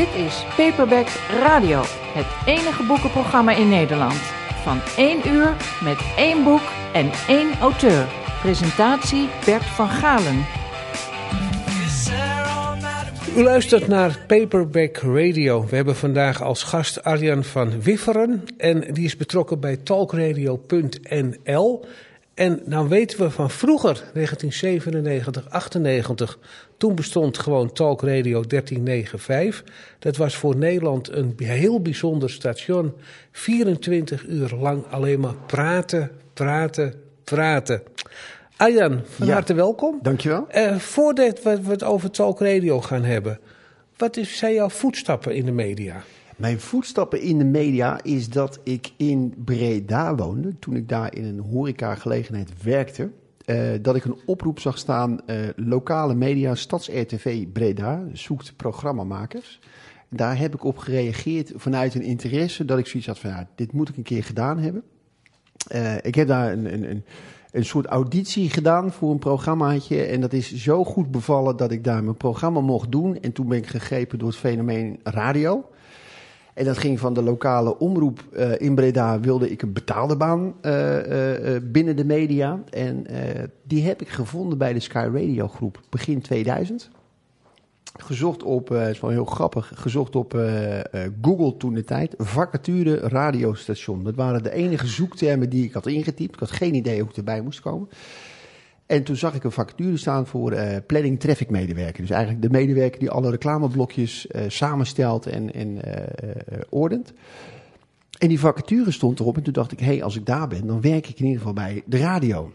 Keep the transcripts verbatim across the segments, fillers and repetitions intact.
Dit is Paperback Radio, het enige boekenprogramma in Nederland. Van één uur met één boek en één auteur. Presentatie Bert van Galen. U luistert naar Paperback Radio. We hebben vandaag als gast Arjan van Wifferen en die is betrokken bij talkradio punt n l. En nou weten we van vroeger, negentien zevenennegentig, achtennegentig, toen bestond gewoon Talk Radio dertien negenenvijftig. Dat was voor Nederland een heel bijzonder station. vierentwintig uur lang alleen maar praten, praten, praten. Arjan, van ja, harte welkom. Dankjewel. Uh, voordat we het over Talk Radio gaan hebben, wat is, zijn jouw voetstappen in de media? Mijn voetstappen in de media is dat ik in Breda woonde. Toen ik daar in een horecagelegenheid werkte. Uh, dat ik een oproep zag staan. Uh, lokale media, Stads-R T V Breda zoekt programmamakers. Daar heb ik op gereageerd vanuit een interesse. Dat ik zoiets had van, ja, dit moet ik een keer gedaan hebben. Uh, ik heb daar een, een, een, een soort auditie gedaan voor een programmaatje. En dat is zo goed bevallen dat ik daar mijn programma mocht doen. En toen ben ik gegrepen door het fenomeen radio. En dat ging van de lokale omroep uh, in Breda, wilde ik een betaalde baan uh, uh, binnen de media. En uh, die heb ik gevonden bij de Sky Radio groep begin tweeduizend. Gezocht op, uh, het is wel heel grappig, gezocht op uh, uh, Google toen de tijd, vacature radiostation. Dat waren de enige zoektermen die ik had ingetypt. Ik had geen idee hoe ik erbij moest komen. En toen zag ik een vacature staan voor uh, planning traffic medewerker. Dus eigenlijk de medewerker die alle reclameblokjes uh, samenstelt en, en uh, uh, ordent. En die vacature stond erop en toen dacht ik, hé, hey, als ik daar ben, dan werk ik in ieder geval bij de radio.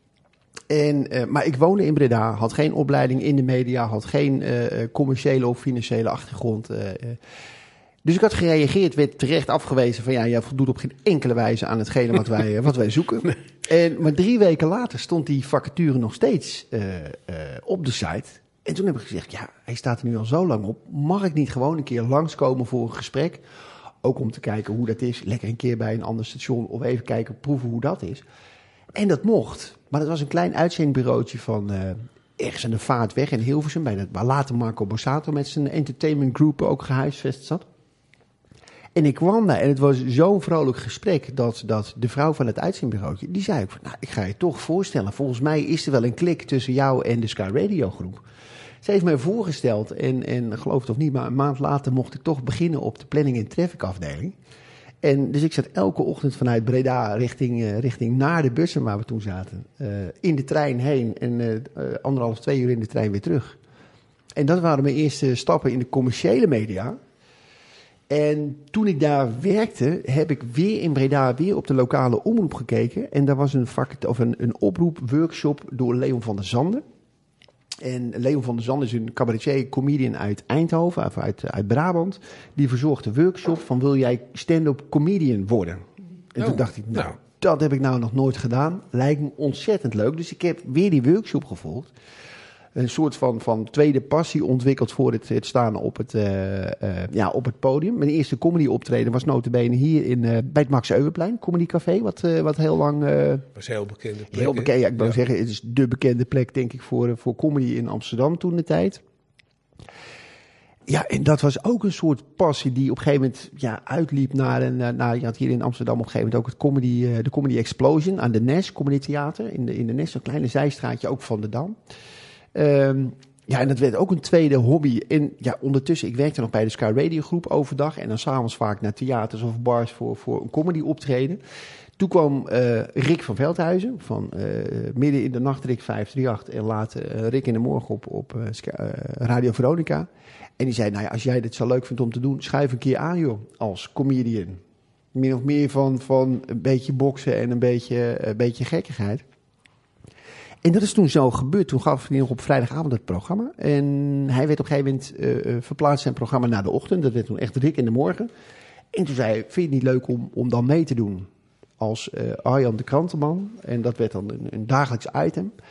En, uh, maar ik woonde in Breda, had geen opleiding in de media, had geen uh, commerciële of financiële achtergrond. Uh, uh, Dus ik had gereageerd, werd terecht afgewezen van ja, jij voldoet op geen enkele wijze aan hetgene wat wij, wat wij zoeken. Nee. En, maar drie weken later stond die vacature nog steeds uh, uh, op de site. En toen heb ik gezegd, ja, hij staat er nu al zo lang op. Mag ik niet gewoon een keer langskomen voor een gesprek? Ook om te kijken hoe dat is. Lekker een keer bij een ander station of even kijken, proeven hoe dat is. En dat mocht. Maar dat was een klein uitzendbureautje van uh, ergens aan de Vaartweg in Hilversum. Bij dat, waar later Marco Borsato met zijn entertainment group ook gehuisvest zat. En ik kwam daar en het was zo'n vrolijk gesprek dat, dat de vrouw van het uitzendbureautje, die zei ook van, nou, ik ga je toch voorstellen. Volgens mij is er wel een klik tussen jou en de Sky Radio groep. Ze heeft mij voorgesteld en, en geloof het of niet, maar een maand later mocht ik toch beginnen op de planning en traffic afdeling. En dus ik zat elke ochtend vanuit Breda richting, uh, richting naar de bussen waar we toen zaten. Uh, in de trein heen en uh, uh, anderhalf, twee uur in de trein weer terug. En dat waren mijn eerste stappen in de commerciële media. En toen ik daar werkte, heb ik weer in Breda weer op de lokale omroep gekeken. En daar was een, vak, of een, een oproepworkshop door Leon van der Zanden. En Leon van der Zanden is een cabaretier, comedian uit Eindhoven, of uit, uit Brabant. Die verzorgt de workshop van wil jij stand-up comedian worden? En oh, toen dacht ik, nou, nou, dat heb ik nou nog nooit gedaan. Lijkt me ontzettend leuk. Dus ik heb weer die workshop gevolgd. Een soort van, van tweede passie ontwikkeld voor het, het staan op het, uh, uh, ja, op het podium. Mijn eerste comedy optreden was nota bene hier in, uh, bij het Max Euwerplein, Comedy Café. Wat, uh, wat heel lang... Uh, was heel bekende plek. Heel bekend, ja, ik wou ja. zeggen, het is de bekende plek denk ik voor, voor comedy in Amsterdam toen de tijd. Ja, en dat was ook een soort passie die op een gegeven moment ja, uitliep naar een... Naar, je had hier in Amsterdam op een gegeven moment ook het comedy, uh, de Comedy Explosion aan de Nes, Comedy Theater. In de, in de Nes, een kleine zijstraatje, ook van de Dam. Um, ja, en dat werd ook een tweede hobby. En ja, ondertussen, ik werkte nog bij de Sky Radio groep overdag. En dan s'avonds vaak naar theaters of bars voor, voor een comedy optreden. Toen kwam uh, Rick van Veldhuizen, van uh, midden in de nacht Rick vijf drie acht. En later uh, Rick in de morgen op, op uh, Sky, uh, Radio Veronica. En die zei, nou ja, als jij dit zo leuk vindt om te doen, schuif een keer aan joh, als comedian. Min of meer van, van een beetje boksen en een beetje, een beetje gekkigheid. En dat is toen zo gebeurd. Toen gaf hij nog op vrijdagavond het programma. En hij werd op een gegeven moment uh, verplaatst zijn programma naar de ochtend. Dat werd toen echt Rick in de morgen. En toen zei hij, vind je het niet leuk om, om dan mee te doen als uh, Arjan de Krantenman? En dat werd dan een, een dagelijks item.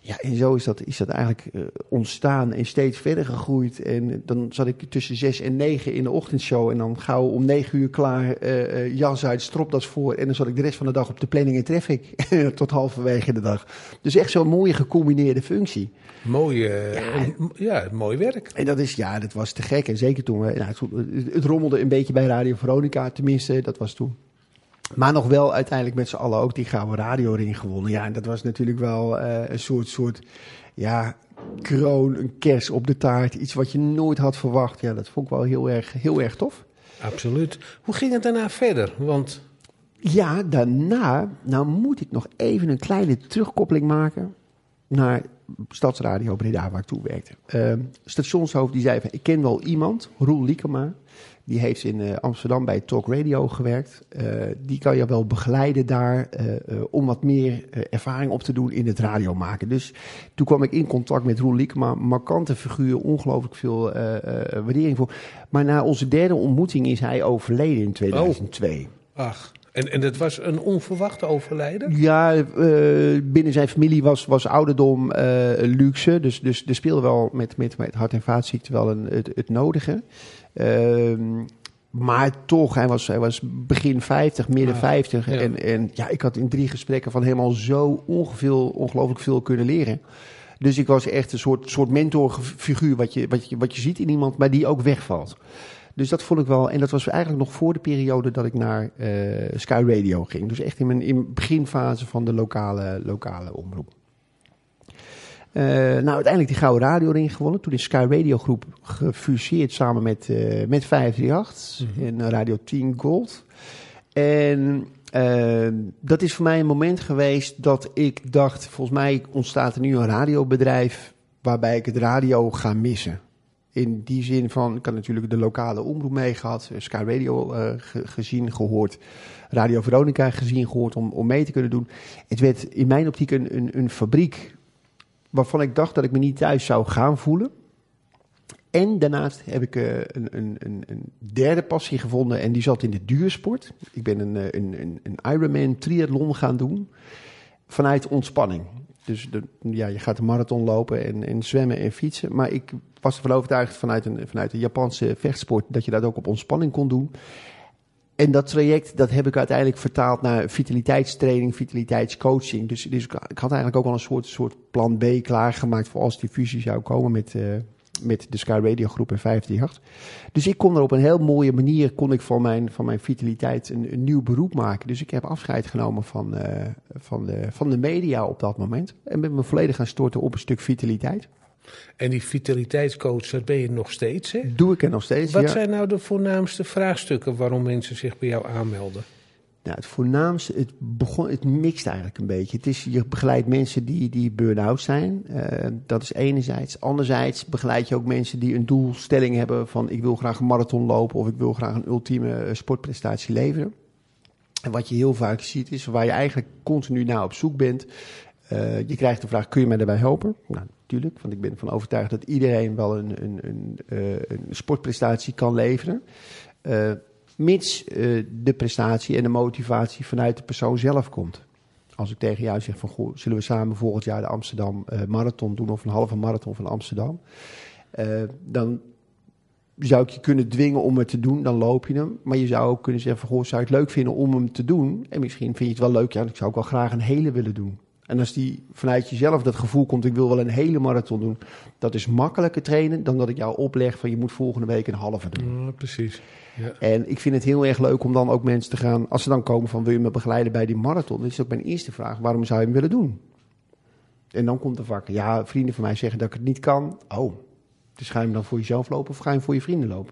Ja, en zo is dat, is dat eigenlijk uh, ontstaan en steeds verder gegroeid. En dan zat ik tussen zes en negen in de ochtendshow. En dan gauw om negen uur klaar, uh, uh, jas uit, stropdas voor. En dan zat ik de rest van de dag op de planning en traffic. Tot halverwege de dag. Dus echt zo'n mooie gecombineerde functie. Mooi, uh, ja, en, ja, mooi werk. En dat is, ja, dat was te gek. En zeker toen we, nou, het, het rommelde een beetje bij Radio Veronica, tenminste, dat was toen. Maar nog wel uiteindelijk met z'n allen ook die gouden radioring gewonnen. Ja, en dat was natuurlijk wel uh, een soort, soort, ja, kroon, een kers op de taart. Iets wat je nooit had verwacht. Ja, dat vond ik wel heel erg, heel erg tof. Absoluut. Hoe ging het daarna verder? Want... Ja, daarna, nou moet ik nog even een kleine terugkoppeling maken naar Stadsradio Breda, waar ik toe werkte. Uh, stationshoofd die zei van, ik ken wel iemand, Roel Liekema. Die heeft in uh, Amsterdam bij Talk Radio gewerkt. Uh, die kan je wel begeleiden daar uh, uh, om wat meer uh, ervaring op te doen in het radio maken. Dus toen kwam ik in contact met Roel Liekema. Markante figuur, ongelooflijk veel uh, uh, waardering voor. Maar na onze derde ontmoeting is hij overleden in tweeduizend twee. Oh, ach, en, en dat was een onverwachte overlijden? Ja, uh, binnen zijn familie was, was ouderdom uh, luxe. Dus, dus er speelde wel met, met, met hart- en vaatziekten wel een, het, het nodige. Uh, maar toch, hij was, hij was begin vijftig, midden ah, vijftig. Ja. En, en ja, ik had in drie gesprekken van hem al zo ongeveel, ongelooflijk veel kunnen leren. Dus ik was echt een soort, soort mentorfiguur wat je, wat, je, wat je ziet in iemand, maar die ook wegvalt. Dus dat vond ik wel, en dat was eigenlijk nog voor de periode dat ik naar uh, Sky Radio ging. Dus echt in mijn in beginfase van de lokale, lokale omroep. Uh, nou, uiteindelijk die gouden radioring gewonnen. Toen is Sky Radio Groep gefuseerd samen met, uh, met vijf drie acht mm-hmm. en Radio tien Gold. En uh, dat is voor mij een moment geweest dat ik dacht, volgens mij ontstaat er nu een radiobedrijf waarbij ik het radio ga missen. In die zin van, ik had natuurlijk de lokale omroep mee gehad, Sky Radio uh, ge- gezien, gehoord, Radio Veronica gezien, gehoord om, om mee te kunnen doen. Het werd in mijn optiek een, een, een fabriek waarvan ik dacht dat ik me niet thuis zou gaan voelen. En daarnaast heb ik uh, een, een, een, een derde passie gevonden en die zat in de duursport. Ik ben een, een, een, een Ironman triathlon gaan doen vanuit ontspanning. Dus de, ja, je gaat een marathon lopen en, en zwemmen en fietsen. Maar ik was ervan overtuigd vanuit een, vanuit een Japanse vechtsport dat je dat ook op ontspanning kon doen. En dat traject, dat heb ik uiteindelijk vertaald naar vitaliteitstraining, vitaliteitscoaching. Dus, dus ik had eigenlijk ook al een soort, soort plan B klaargemaakt voor als die fusie zou komen met, uh, met de Sky Radio Groep en vijf drie acht. Dus ik kon er op een heel mooie manier, kon ik van mijn, van mijn vitaliteit een, een nieuw beroep maken. Dus ik heb afscheid genomen van, uh, van, de, van de media op dat moment. En ben me volledig gaan storten op een stuk vitaliteit. En die vitaliteitscoach, dat ben je nog steeds, hè? Doe ik er nog steeds, Wat ja. zijn nou de voornaamste vraagstukken waarom mensen zich bij jou aanmelden? Nou, het voornaamste, het, begon, het mixt eigenlijk een beetje. Het is, je begeleidt mensen die, die burn-out zijn. Uh, dat is enerzijds. Anderzijds begeleid je ook mensen die een doelstelling hebben van ik wil graag een marathon lopen of ik wil graag een ultieme sportprestatie leveren. En wat je heel vaak ziet is waar je eigenlijk continu naar op zoek bent. Uh, je krijgt de vraag, kun je mij daarbij helpen? Nou, natuurlijk, want ik ben ervan overtuigd dat iedereen wel een, een, een, uh, een sportprestatie kan leveren. Uh, mits uh, de prestatie en de motivatie vanuit de persoon zelf komt. Als ik tegen jou zeg van, goh, zullen we samen volgend jaar de Amsterdam uh, Marathon doen of een halve marathon van Amsterdam? Uh, dan zou ik je kunnen dwingen om het te doen, dan loop je hem. Maar je zou ook kunnen zeggen van, goh, zou je het leuk vinden om hem te doen? En misschien vind je het wel leuk, ja, ik zou ook wel graag een hele willen doen. En als die vanuit jezelf dat gevoel komt, ik wil wel een hele marathon doen. Dat is makkelijker trainen dan dat ik jou opleg van je moet volgende week een halve doen. Ja, precies. Ja. En ik vind het heel erg leuk om dan ook mensen te gaan, als ze dan komen van wil je me begeleiden bij die marathon. Dan is ook mijn eerste vraag, waarom zou je hem willen doen? En dan komt er vaak, ja, vrienden van mij zeggen dat ik het niet kan. Oh, dus ga je hem dan voor jezelf lopen of ga je hem voor je vrienden lopen?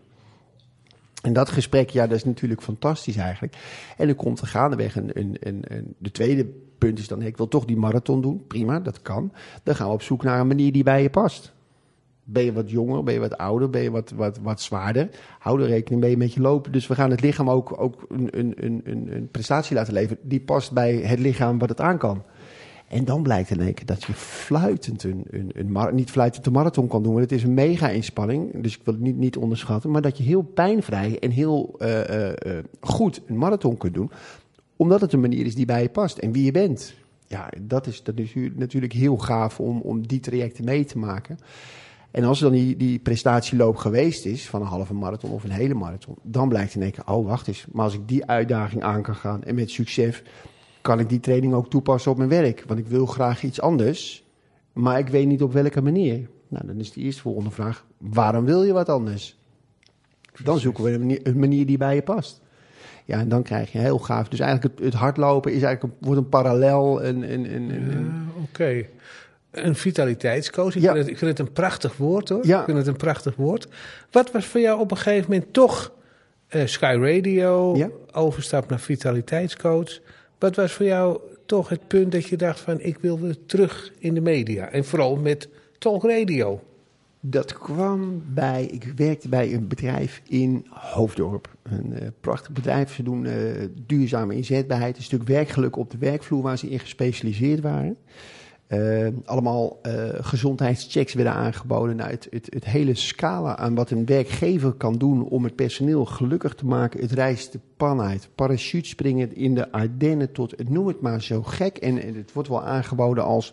En dat gesprek, ja, dat is natuurlijk fantastisch eigenlijk. En dan komt er gaandeweg een, een, een, een... De tweede punt is dan, ik wil toch die marathon doen. Prima, dat kan. Dan gaan we op zoek naar een manier die bij je past. Ben je wat jonger, ben je wat ouder, ben je wat, wat, wat zwaarder. Hou er rekening mee met je lopen. Dus we gaan het lichaam ook, ook een, een, een, een prestatie laten leveren. Die past bij het lichaam wat het aan kan. En dan blijkt in één keer dat je fluitend een, een, een mar- niet fluitend een marathon kan doen. Want het is een mega inspanning, dus ik wil het niet, niet onderschatten. Maar dat je heel pijnvrij en heel uh, uh, uh, goed een marathon kunt doen. Omdat het een manier is die bij je past en wie je bent. ja, dat is, dat is natuurlijk heel gaaf om, om die trajecten mee te maken. En als dan die, die prestatieloop geweest is, van een halve marathon of een hele marathon, dan blijkt in één keer, oh wacht eens, maar als ik die uitdaging aan kan gaan en met succes, kan ik die training ook toepassen op mijn werk. Want ik wil graag iets anders, maar ik weet niet op welke manier. Nou, dan is de eerste volgende vraag, waarom wil je wat anders? Dan zoeken we een manier, een manier die bij je past. Ja, en dan krijg je heel gaaf. Dus eigenlijk het, het hardlopen is eigenlijk een, wordt een parallel. Een, een, een, een... Uh, Oké. Okay. Een vitaliteitscoach. Ik, ja. vind het, ik vind het een prachtig woord, hoor. Ja. Ik vind het een prachtig woord. Wat was voor jou op een gegeven moment toch uh, Sky Radio, ja. overstap naar vitaliteitscoach? Wat was voor jou toch het punt dat je dacht van, ik wil weer terug in de media? En vooral met Talk Radio. Dat kwam bij, ik werkte bij een bedrijf in Hoofddorp. Een uh, prachtig bedrijf. Ze doen uh, duurzame inzetbaarheid, een stuk werkgeluk op de werkvloer waar ze in gespecialiseerd waren. Uh, allemaal uh, gezondheidschecks werden aangeboden. Nou, het, het, het hele scala aan wat een werkgever kan doen om het personeel gelukkig te maken. Het reist de pan uit. Parachutespringen in de Ardennen tot, het noem het maar zo gek. En, en het wordt wel aangeboden als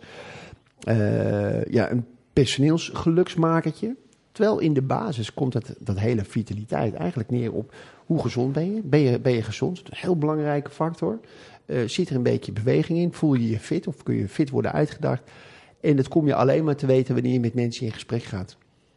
uh, ja, een personeelsgeluksmakertje. Terwijl in de basis komt dat, dat hele vitaliteit eigenlijk neer op hoe gezond ben je. Ben je, ben je gezond? Dat is een heel belangrijke factor. Uh, zit er een beetje beweging in? Voel je je fit of kun je fit worden uitgedaagd? En dat kom je alleen maar te weten wanneer je met mensen in gesprek gaat.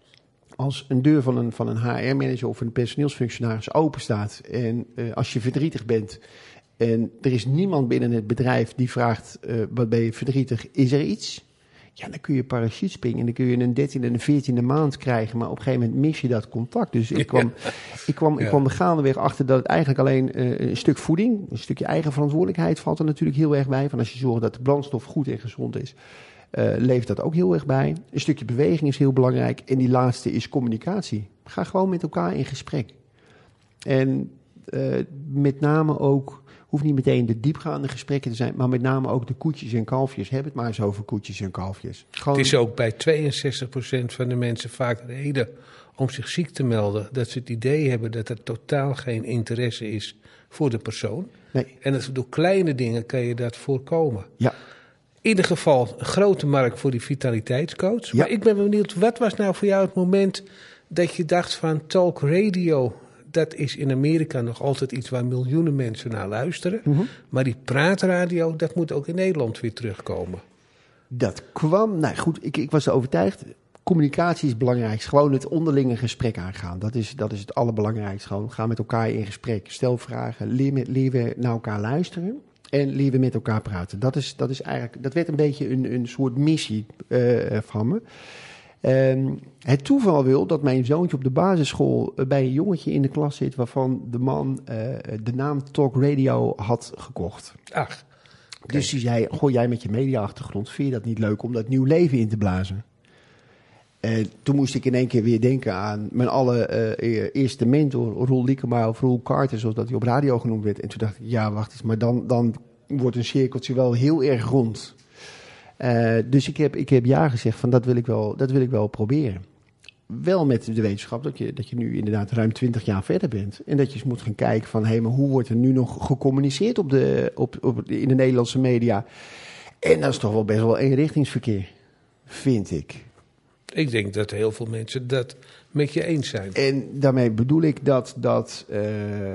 Als een deur van een, van een H R-manager of een personeelsfunctionaris open staat en uh, als je verdrietig bent en er is niemand binnen het bedrijf die vraagt, uh, wat ben je verdrietig? Is er iets? Ja, dan kun je parachutespringen en dan kun je een dertiende en een veertiende maand krijgen, maar op een gegeven moment mis je dat contact. Dus ik kwam, ja. ik kwam, ik kwam ja. gaandeweg achter dat het eigenlijk alleen uh, een stuk voeding, een stukje eigen verantwoordelijkheid valt er natuurlijk heel erg bij. Van als je zorgt dat de brandstof goed en gezond is, uh, leeft dat ook heel erg bij. Een stukje beweging is heel belangrijk en die laatste is communicatie. Ga gewoon met elkaar in gesprek. En uh, met name ook, hoeft niet meteen de diepgaande gesprekken te zijn, maar met name ook de koetjes en kalfjes. Heb het maar eens over koetjes en kalfjes. Gewoon... Het is ook bij tweeënzestig procent van de mensen vaak reden om zich ziek te melden, dat ze het idee hebben dat er totaal geen interesse is voor de persoon. Nee. En dat door kleine dingen kan je dat voorkomen. Ja. In ieder geval een grote markt voor die vitaliteitscoach. Ja. Maar ik ben benieuwd, wat was nou voor jou het moment dat je dacht van Talk Radio, dat is in Amerika nog altijd iets waar miljoenen mensen naar luisteren. Mm-hmm. Maar die praatradio, dat moet ook in Nederland weer terugkomen. Dat kwam, nou goed, ik, ik was overtuigd. Communicatie is belangrijk. Gewoon het onderlinge gesprek aangaan. Dat is, dat is het allerbelangrijkste. Gewoon ga met elkaar in gesprek. Stel vragen. Leer, met, leer weer naar elkaar luisteren. En leer weer met elkaar praten. Dat is, dat is eigenlijk, dat werd een beetje een, een soort missie uh, van me. Um, het toeval wil dat mijn zoontje op de basisschool uh, bij een jongetje in de klas zit, waarvan de man uh, de naam Talk Radio had gekocht. Ach. Okay. Dus die zei, goh, jij met je media-achtergrond, vind je dat niet leuk om dat nieuw leven in te blazen? Uh, toen moest ik in één keer weer denken aan mijn allereerste uh, mentor, Roel Liekema of Roel Carter, zoals dat hij op radio genoemd werd. En toen dacht ik, ja, wacht eens, maar dan, dan wordt een cirkeltje wel heel erg rond. Uh, dus ik heb, ik heb ja gezegd van dat wil ik wel, dat wil ik wel proberen. Wel met de wetenschap dat je, dat je nu inderdaad ruim twintig jaar verder bent. En dat je eens moet gaan kijken van, hé, hey, maar hoe wordt er nu nog gecommuniceerd op de, op, op, in de Nederlandse media? En dat is toch wel best wel eenrichtingsverkeer, vind ik. Ik denk dat heel veel mensen dat met je eens zijn. En daarmee bedoel ik dat, dat uh,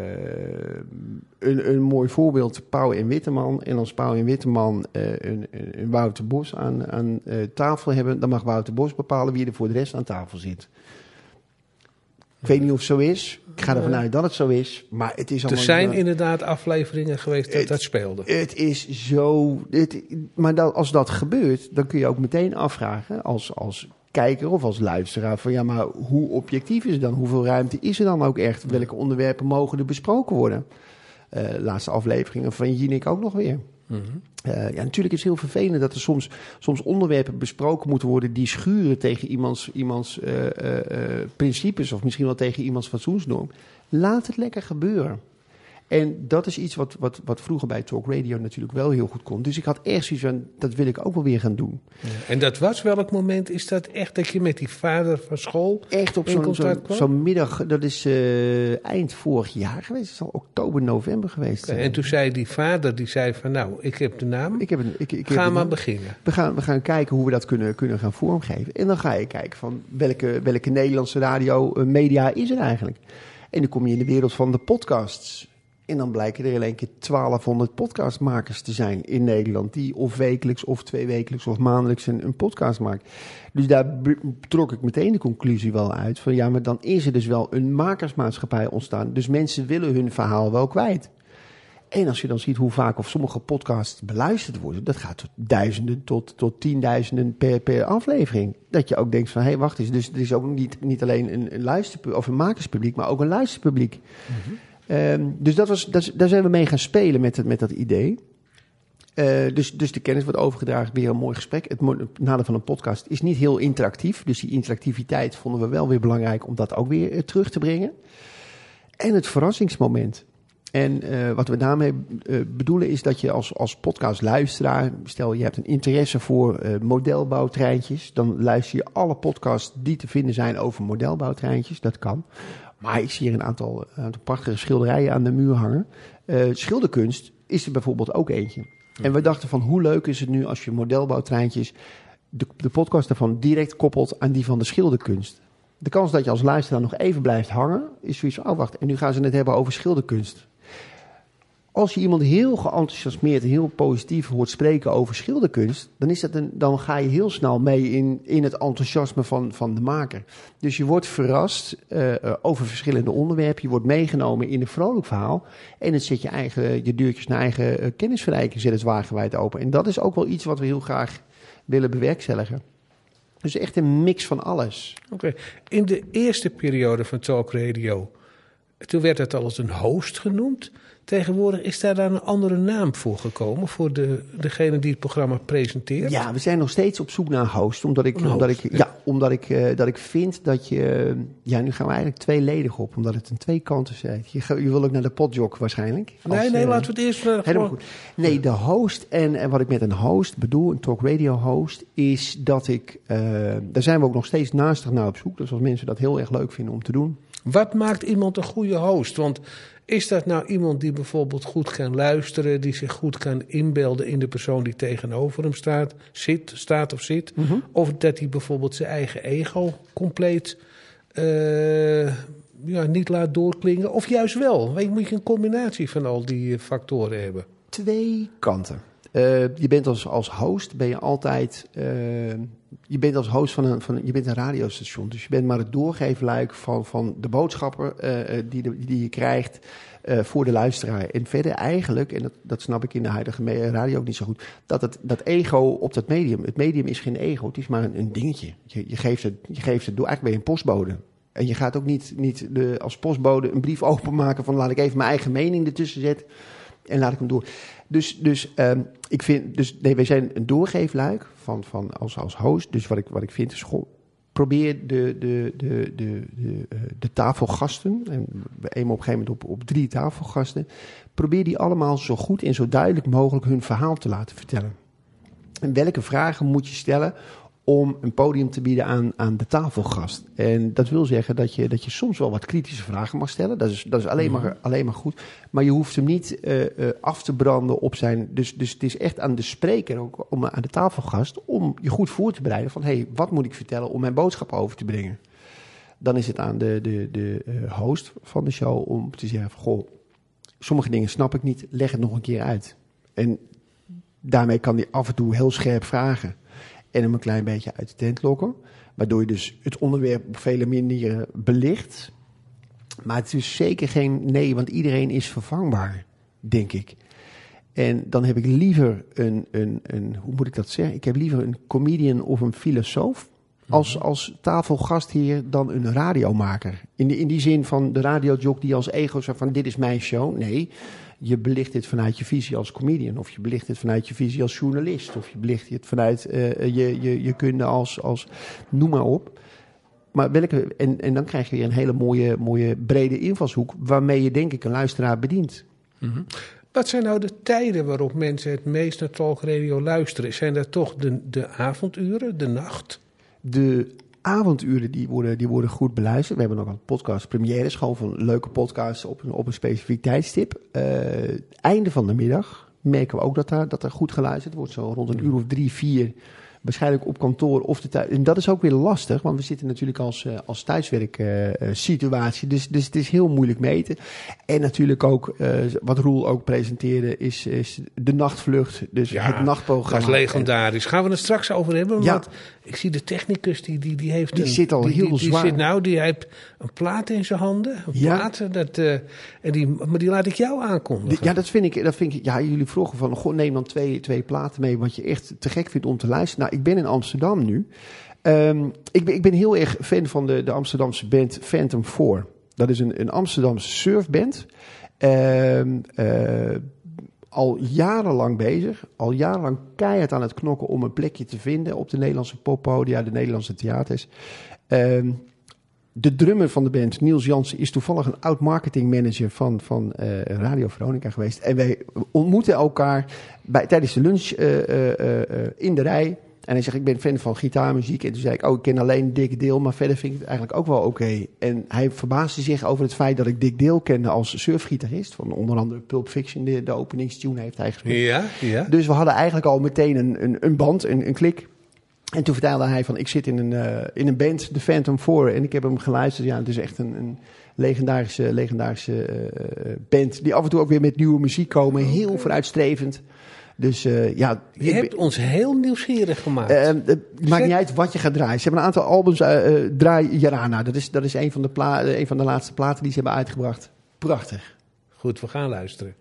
een, een mooi voorbeeld, Pauw en Witteman. En als Pauw en Witteman uh, een, een Wouter Bos aan, aan uh, tafel hebben, dan mag Wouter Bos bepalen wie er voor de rest aan tafel zit. Ik weet niet of het zo is. Ik ga ervan uit dat het zo is. Maar het is allemaal. Er zijn inderdaad afleveringen geweest dat het, dat speelde. Het is zo. Het, maar dat, als dat gebeurt, dan kun je ook meteen afvragen als, als kijker of als luisteraar van ja, maar hoe objectief is het dan? Hoeveel ruimte is er dan ook echt? Welke onderwerpen mogen er besproken worden? Uh, laatste afleveringen van Jinek ook nog weer. Mm-hmm. Uh, ja, natuurlijk is het heel vervelend dat er soms, soms onderwerpen besproken moeten worden die schuren tegen iemands, iemands uh, uh, uh, principes of misschien wel tegen iemands fatsoensnorm. Laat het lekker gebeuren. En dat is iets wat, wat, wat vroeger bij Talk Radio natuurlijk wel heel goed kon. Dus ik had echt zoiets van, dat wil ik ook wel weer gaan doen. Ja. En dat was welk moment? Is dat echt dat je met die vader van school echt op in zo'n, contact zo'n, kwam? zo'n middag, dat is uh, eind vorig jaar geweest. Het is al oktober, november geweest. Okay, en toen zei die vader, die zei van nou, ik heb de naam. Ik heb een, ik, ik ga heb maar naam. beginnen. We gaan, we gaan kijken hoe we dat kunnen, kunnen gaan vormgeven. En dan ga je kijken van welke, welke Nederlandse radio uh, media is het eigenlijk. En dan kom je in de wereld van de podcasts. En dan blijken er in één keer twaalfhonderd podcastmakers te zijn in Nederland. Die of wekelijks of tweewekelijks of maandelijks een, een podcast maken. Dus daar trok ik meteen de conclusie wel uit. Van ja, maar dan is er dus wel een makersmaatschappij ontstaan. Dus mensen willen hun verhaal wel kwijt. En als je dan ziet hoe vaak of sommige podcasts beluisterd worden. Dat gaat tot duizenden tot, tot tienduizenden per, per aflevering. Dat je ook denkt van hé, hey, wacht eens. Dus er is ook niet, niet alleen een, een luisterpubliek of een makerspubliek, maar ook een luisterpubliek. Mm-hmm. Um, dus dat was, dat, daar zijn we mee gaan spelen met, het, met dat idee. Uh, dus, dus de kennis wordt overgedragen, weer een mooi gesprek. Het, het nadeel van een podcast is niet heel interactief. Dus die interactiviteit vonden we wel weer belangrijk om dat ook weer uh, terug te brengen. En het verrassingsmoment. En uh, wat we daarmee uh, bedoelen is dat je als, als podcastluisteraar, stel je hebt een interesse voor uh, modelbouwtreintjes, dan luister je alle podcasts die te vinden zijn over modelbouwtreintjes. Dat kan. Maar ik zie hier een aantal, een aantal prachtige schilderijen aan de muur hangen. Uh, schilderkunst is er bijvoorbeeld ook eentje. Ja. En we dachten van hoe leuk is het nu als je modelbouwtreintjes, de, de podcast daarvan direct koppelt aan die van de schilderkunst. De kans dat je als luisteraar nog even blijft hangen is zoiets van, oh wacht, en nu gaan ze het hebben over schilderkunst. Als je iemand heel geenthousiasmeerd en heel positief hoort spreken over schilderkunst, dan, is dat een, dan ga je heel snel mee in, in het enthousiasme van, van de maker. Dus je wordt verrast uh, over verschillende onderwerpen. Je wordt meegenomen in een vrolijk verhaal. En dan zet je, eigen, je deurtjes naar eigen uh, kennisverrijking, zet het wagenwijd open. En dat is ook wel iets wat we heel graag willen bewerkstelligen. Dus echt een mix van alles. Oké. Okay. In de eerste periode van Talk Radio, toen werd het al als een host genoemd. Tegenwoordig is daar dan een andere naam voor gekomen, voor de, degene die het programma presenteert? Ja, we zijn nog steeds op zoek naar een host. Omdat ik, host, omdat ik, ja. ja, omdat ik, uh, dat ik vind dat je... Ja, nu gaan we eigenlijk tweeledig op, omdat het een twee kanten zit. Je, je wil ook naar de potjok waarschijnlijk. Als, nee, nee, uh, laten we het eerst... Uh, helemaal gewoon... goed. Nee, de host en, en wat ik met een host bedoel, een talk radio host, is dat ik... Uh, daar zijn we ook nog steeds naastig naar op zoek. Dus als mensen dat heel erg leuk vinden om te doen. Wat maakt iemand een goede host? Want is dat nou iemand die bijvoorbeeld goed kan luisteren, die zich goed kan inbeelden in de persoon die tegenover hem staat, zit, staat of zit? Mm-hmm. Of dat hij bijvoorbeeld zijn eigen ego compleet uh, ja, niet laat doorklingen? Of juist wel? Want je moet een combinatie van al die factoren hebben. Twee kanten. Uh, je bent als, als host, ben je altijd... Uh, je bent als host van een, van, je bent een radiostation. Dus je bent maar het doorgeefluik van, van de boodschappen uh, die, de, die je krijgt uh, voor de luisteraar. En verder eigenlijk, en dat, dat snap ik in de huidige radio ook niet zo goed, dat het dat ego op dat medium, het medium is geen ego, het is maar een, een dingetje. Je, je, geeft het, je geeft het door, eigenlijk ben je een postbode. En je gaat ook niet, niet de, als postbode een brief openmaken van laat ik even mijn eigen mening ertussen zetten en laat ik hem door. Dus, dus um, ik vind, dus nee, wij zijn een doorgeefluik van, van als, als host. Dus wat ik, wat ik vind is gewoon, probeer de, de, de, de, de, de tafelgasten, en we aimen op een gegeven moment op, op drie tafelgasten, probeer die allemaal zo goed en zo duidelijk mogelijk hun verhaal te laten vertellen. En welke vragen moet je stellen om een podium te bieden aan, aan de tafelgast? En dat wil zeggen dat je, dat je soms wel wat kritische vragen mag stellen. Dat is, dat is alleen, maar, alleen maar goed. Maar je hoeft hem niet uh, uh, af te branden op zijn... Dus, dus het is echt aan de spreker, ook om, aan de tafelgast, om je goed voor te bereiden van, hé, hey, wat moet ik vertellen om mijn boodschap over te brengen? Dan is het aan de, de, de uh, host van de show om te zeggen van, goh, sommige dingen snap ik niet, leg het nog een keer uit. En daarmee kan hij af en toe heel scherp vragen en hem een klein beetje uit de tent lokken. Waardoor je dus het onderwerp op vele manieren belicht. Maar het is zeker geen nee, want iedereen is vervangbaar, denk ik. En dan heb ik liever een, een, een hoe moet ik dat zeggen? Ik heb liever een comedian of een filosoof als, als tafelgastheer dan een radiomaker. In, de, in die zin van de radiojock die als ego zegt van dit is mijn show. Nee, je belicht dit vanuit je visie als comedian. Of je belicht dit vanuit je visie als journalist. Of je belicht dit vanuit uh, je, je, je kunde als, als noem maar op. Maar welke, en, en dan krijg je weer een hele mooie, mooie brede invalshoek waarmee je denk ik een luisteraar bedient. Mm-hmm. Wat zijn nou de tijden waarop mensen het meest naar talkradio luisteren? Zijn dat toch de, de avonduren, de nacht? De avonduren die worden, die worden goed beluisterd. We hebben ook een podcast premières, gewoon van leuke podcasts op een, op een specifiek tijdstip. Uh, einde van de middag merken we ook dat, daar, dat er goed geluisterd wordt. Zo rond een uur of drie, vier... Waarschijnlijk op kantoor of de thuis. En dat is ook weer lastig, want we zitten natuurlijk als, uh, als thuiswerksituatie. Uh, dus, dus het is heel moeilijk meten. En natuurlijk ook, uh, wat Roel ook presenteerde, is, is de nachtvlucht. Dus ja, het nachtprogramma. Dat is legendarisch. Gaan we het straks over hebben? Ja. Want ik zie de technicus, die, die, die heeft die een... zit al die, heel die, die zwaar. Zit, nou, die heeft een plaat in zijn handen. Een ja. plaat, dat, uh, en die, maar die laat ik jou aankondigen. Ja, dat vind ik... Dat vind ik ja, jullie vroegen van, goh, neem dan twee, twee platen mee wat je echt te gek vindt om te luisteren. Nou, ik ben in Amsterdam nu. Um, ik, ben, ik ben heel erg fan van de, de Amsterdamse band Phantom four. Dat is een, een Amsterdamse surfband. Um, uh, al jarenlang bezig. Al jarenlang keihard aan het knokken om een plekje te vinden op de Nederlandse poppodia, de Nederlandse theaters. Um, de drummer van de band, Niels Jansen, is toevallig een oud marketingmanager van, van uh, Radio Veronica geweest. En wij ontmoeten elkaar bij, tijdens de lunch uh, uh, uh, in de rij. En hij zegt, ik ben fan van gitaarmuziek. En toen zei ik, oh, ik ken alleen Dick Dale, maar verder vind ik het eigenlijk ook wel oké. Okay. En hij verbaasde zich over het feit dat ik Dick Dale kende als surfgitarist. Van onder andere Pulp Fiction, de, de openingstune heeft hij gespeeld. Ja, ja. Dus we hadden eigenlijk al meteen een, een, een band, een, een klik. En toen vertelde hij van, ik zit in een, uh, in een band, de Phantom four. En ik heb hem geluisterd. Ja, het is echt een, een legendarische, legendarische uh, band. Die af en toe ook weer met nieuwe muziek komen. Heel okay. vooruitstrevend. Dus uh, ja... Je ik, hebt ons heel nieuwsgierig gemaakt. Uh, het maakt niet uit wat je gaat draaien. Ze hebben een aantal albums. Uh, uh, Draai Jarana. Dat is, dat is een, van de pla- een van de laatste platen die ze hebben uitgebracht. Prachtig. Goed, we gaan luisteren.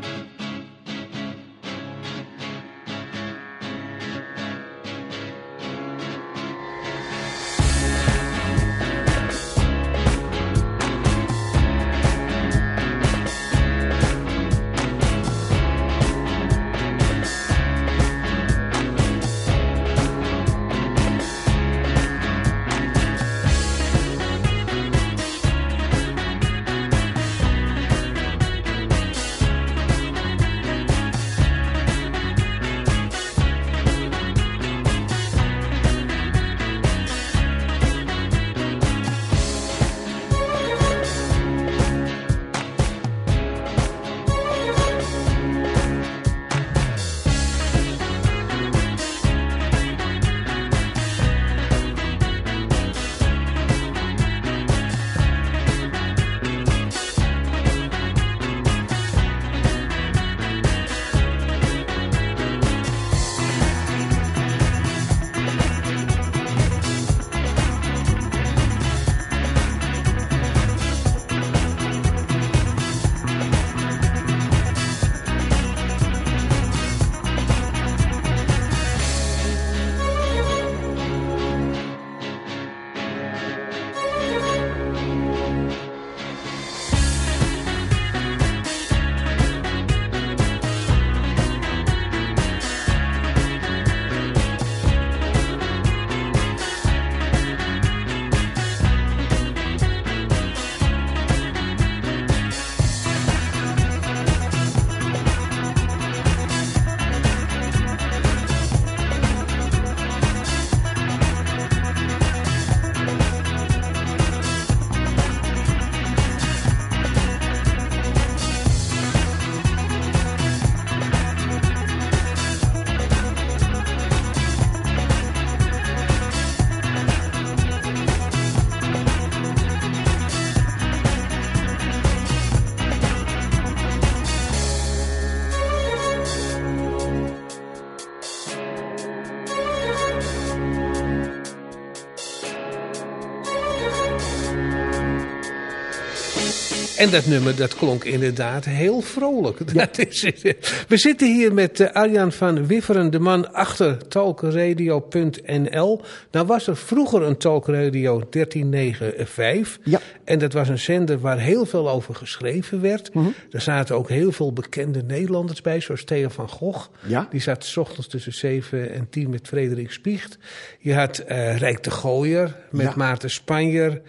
En dat nummer, dat klonk inderdaad heel vrolijk. Ja. Dat is, we zitten hier met uh, Arjan van Wifferen, de man achter talkradio punt n l. Nou was er vroeger een talkradio dertien negen vijf. Ja. En dat was een zender waar heel veel over geschreven werd. Mm-hmm. Er zaten ook heel veel bekende Nederlanders bij, zoals Theo van Gogh. Ja. Die zat 's ochtends tussen zeven en tien met Frederik Spiecht. Je had uh, Rijk de Gooier met ja. Maarten Spanjer.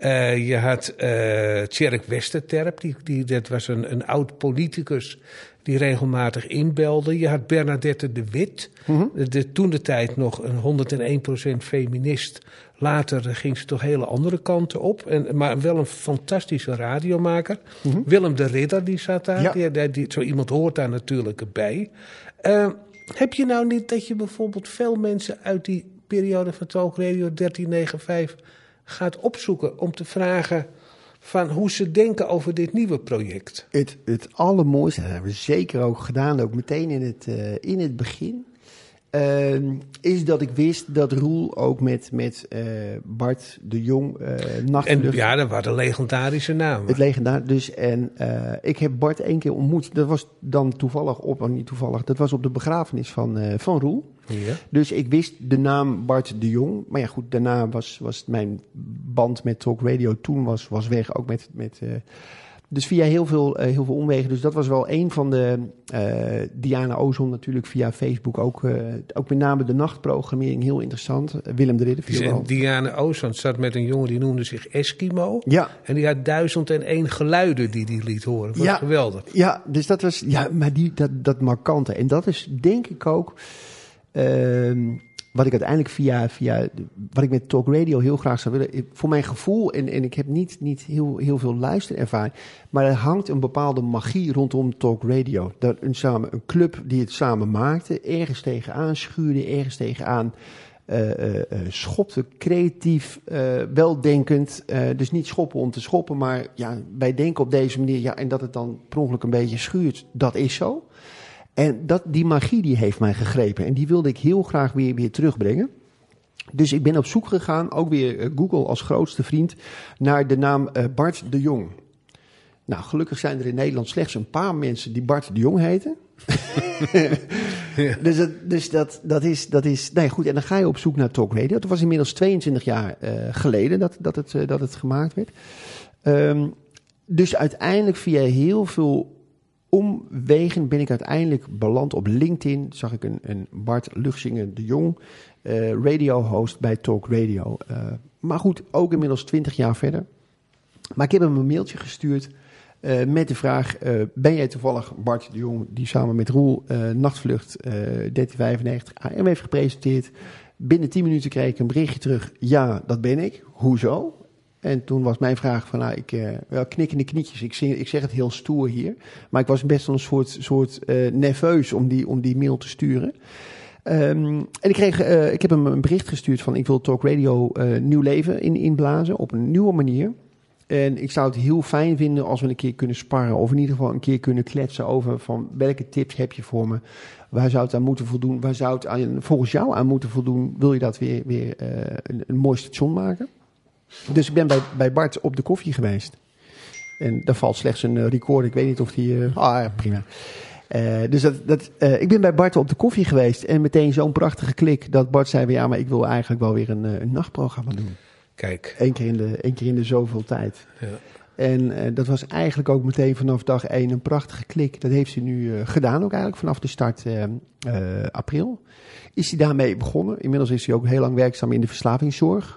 Uh, je had uh, Tjerk Westerterp, die, die, dat was een, een oud politicus die regelmatig inbelde. Je had Bernadette de Wit, mm-hmm. de, toen de tijd nog een honderdéén procent feminist. Later ging ze toch hele andere kanten op. En, maar wel een fantastische radiomaker. Mm-hmm. Willem de Ridder, die zat daar. Ja. Die, die, die, zo iemand hoort daar natuurlijk bij. Uh, heb je nou niet dat je bijvoorbeeld veel mensen uit die periode van Talk Radio dertien negenenvijftig gaat opzoeken om te vragen van hoe ze denken over dit nieuwe project? Het, het allermooiste, dat hebben we zeker ook gedaan, ook meteen in het, uh, in het begin, uh, is dat ik wist dat Roel ook met, met uh, Bart de Jong uh, Nachtvlucht... En ja, dat waren legendarische namen. Het legendaar, dus en uh, ik heb Bart één keer ontmoet. Dat was dan toevallig op, of niet toevallig, dat was op de begrafenis van, uh, van Roel. Ja. Dus ik wist de naam Bart de Jong. Maar ja, goed, daarna was, was mijn band met Talk Radio toen was, was weg. Ook met, met, uh, dus via heel veel, uh, heel veel omwegen. Dus dat was wel een van de... Uh, Diana Ozon natuurlijk via Facebook ook. Uh, ook met name de nachtprogrammering heel interessant. Uh, Willem de Ridder. Dus en Diana Ozon zat met een jongen die noemde zich Eskimo. Ja. En die had duizend en één geluiden die die liet horen. Dat was ja, geweldig. Ja, dus dat was... Ja, maar die, dat, dat markante. En dat is denk ik ook... Uh, wat ik uiteindelijk via, via wat ik met Talk Radio heel graag zou willen, voor mijn gevoel, en, en ik heb niet, niet heel, heel veel luisterervaring, maar er hangt een bepaalde magie rondom Talk Radio. Dat een, samen, een club die het samen maakte, ergens tegenaan schuurde, ergens tegenaan uh, uh, uh, schopte, creatief, uh, weldenkend. Uh, dus niet schoppen om te schoppen, maar ja, wij denken op deze manier, ja, en dat het dan per ongeluk een beetje schuurt, dat is zo. En dat, die magie die heeft mij gegrepen. En die wilde ik heel graag weer, weer terugbrengen. Dus ik ben op zoek gegaan, ook weer uh, Google als grootste vriend, naar de naam uh, Bart de Jong. Nou, gelukkig zijn er in Nederland slechts een paar mensen die Bart de Jong heten. ja. Dus, dat, dus dat, dat is... Dat is nee, goed, en dan ga je op zoek naar Talk Radio. Dat was inmiddels tweeëntwintig jaar uh, geleden dat, dat, het, uh, dat het gemaakt werd. Um, dus uiteindelijk via heel veel omwegen ben ik uiteindelijk beland op LinkedIn. Zag ik een, een Bart Luchsinger de Jong, uh, radio-host bij Talk Radio. Uh, maar goed, ook inmiddels twintig jaar verder. Maar ik heb hem een mailtje gestuurd uh, met de vraag, uh, ben jij toevallig Bart de Jong, die samen met Roel uh, Nachtvlucht uh, dertien vijfennegentig A M heeft gepresenteerd. Binnen tien minuten kreeg ik een berichtje terug, ja, dat ben ik. Hoezo? En toen was mijn vraag van, nou, ik uh, wel knikkende knietjes. Ik, zing, ik zeg het heel stoer hier. Maar ik was best wel een soort, soort uh, nerveus om die, om die mail te sturen. Um, en ik, kreeg, uh, ik heb hem een bericht gestuurd van, ik wil Talk Radio uh, nieuw leven in, inblazen op een nieuwe manier. En ik zou het heel fijn vinden als we een keer kunnen sparren. Of in ieder geval een keer kunnen kletsen over van welke tips heb je voor me. Waar zou het aan moeten voldoen? Waar zou het aan, volgens jou aan moeten voldoen? Wil je dat weer, weer uh, een, een mooi station maken? Dus ik ben bij, bij Bart op de koffie geweest. En daar valt slechts een uh, record. Ik weet niet of die... Uh, ah, ja, prima. Uh, dus dat, dat, uh, ik ben bij Bart op de koffie geweest. En meteen zo'n prachtige klik dat Bart zei weer, ja, maar ik wil eigenlijk wel weer een, een nachtprogramma doen. Kijk. Eén keer in de, één keer in de zoveel tijd. Ja. En uh, dat was eigenlijk ook meteen vanaf dag één een prachtige klik. Dat heeft hij nu uh, gedaan ook eigenlijk vanaf de start uh, uh, april. Is hij daarmee begonnen. Inmiddels is hij ook heel lang werkzaam in de verslavingszorg.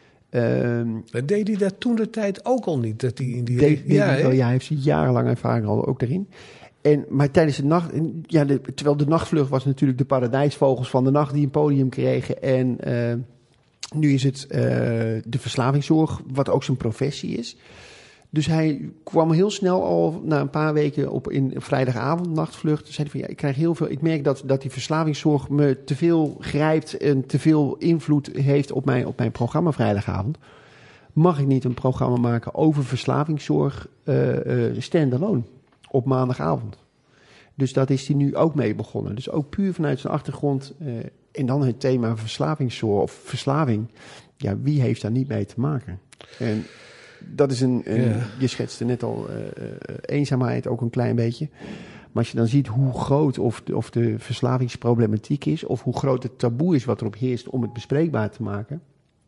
Um, deed hij dat toen de tijd ook al niet? Dat hij in die deed, ja, deed wel, ja, hij heeft jarenlang ervaring al ook daarin. En, maar tijdens de nacht, ja, de, terwijl de nachtvlucht was natuurlijk de paradijsvogels van de nacht die een podium kregen. En uh, nu is het uh, de verslavingszorg, wat ook zijn professie is. Dus hij kwam heel snel al na een paar weken op in vrijdagavond nachtvlucht. Zei hij van ja, ik krijg heel veel. Ik merk dat, dat die verslavingszorg me te veel grijpt en te veel invloed heeft op mijn, op mijn programma vrijdagavond. Mag ik niet een programma maken over verslavingszorg uh, uh, stand-alone op maandagavond? Dus dat is hij nu ook mee begonnen. Dus ook puur vanuit zijn achtergrond. Uh, en dan het thema verslavingszorg of verslaving. Ja, wie heeft daar niet mee te maken? En dat is een, een ja. Je schetste net al uh, uh, eenzaamheid ook een klein beetje. Maar als je dan ziet hoe groot of de, of de verslavingsproblematiek is, of hoe groot het taboe is wat erop heerst om het bespreekbaar te maken,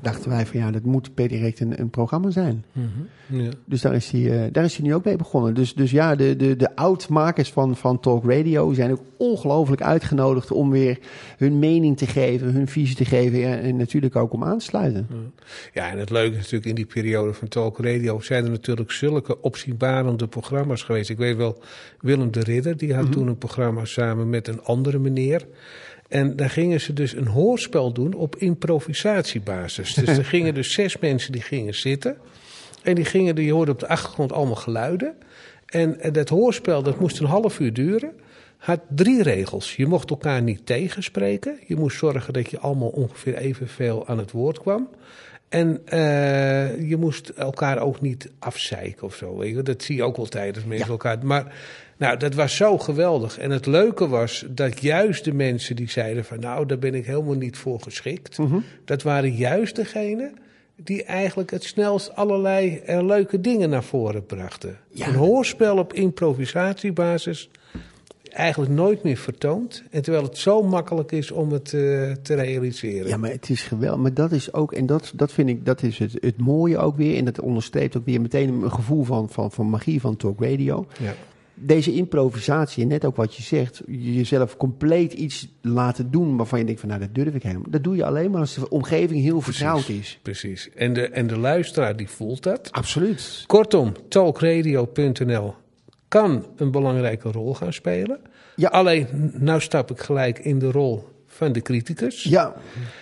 dachten wij van ja, dat moet per direct een, een programma zijn. Mm-hmm. Ja. Dus daar is, hij, uh, daar is hij nu ook mee begonnen. Dus, dus ja, de, de, de oud-makers van, van Talk Radio zijn ook ongelooflijk uitgenodigd om weer hun mening te geven, hun visie te geven en, en natuurlijk ook om aan te sluiten. Ja, en het leuke is natuurlijk in die periode van Talk Radio zijn er natuurlijk zulke opzienbarende programma's geweest. Ik weet wel, Willem de Ridder, die had mm-hmm. toen een programma samen met een andere meneer. En daar gingen ze dus een hoorspel doen op improvisatiebasis. Dus er gingen dus zes mensen die gingen zitten. En die gingen, je hoorde op de achtergrond allemaal geluiden. En dat hoorspel, dat moest een half uur duren. Had drie regels. Je mocht elkaar niet tegenspreken. Je moest zorgen dat je allemaal ongeveer evenveel aan het woord kwam. En uh, je moest elkaar ook niet afzeiken of zo. Weet je? Dat zie je ook wel tijdens mensen ja. elkaar. Maar nou, dat was zo geweldig. En het leuke was dat juist de mensen die zeiden van nou, daar ben ik helemaal niet voor geschikt. Mm-hmm. Dat waren juist degenen die eigenlijk het snelst allerlei uh, leuke dingen naar voren brachten. Ja. Een hoorspel op improvisatiebasis eigenlijk nooit meer vertoond. En terwijl het zo makkelijk is om het uh, te realiseren. Ja, maar het is geweldig. Maar dat is ook, en dat, dat vind ik, dat is het, het mooie ook weer. En dat onderstreept ook weer meteen een gevoel van, van, van magie van Talk Radio. Ja. Deze improvisatie, en net ook wat je zegt, jezelf compleet iets laten doen waarvan je denkt van nou, dat durf ik helemaal. Dat doe je alleen maar als de omgeving heel precies, vertrouwd is. Precies. En de, en de luisteraar die voelt dat. Absoluut. Kortom, talkradio punt n l kan een belangrijke rol gaan spelen. Ja. Alleen, nou stap ik gelijk in de rol van de criticus. Ja.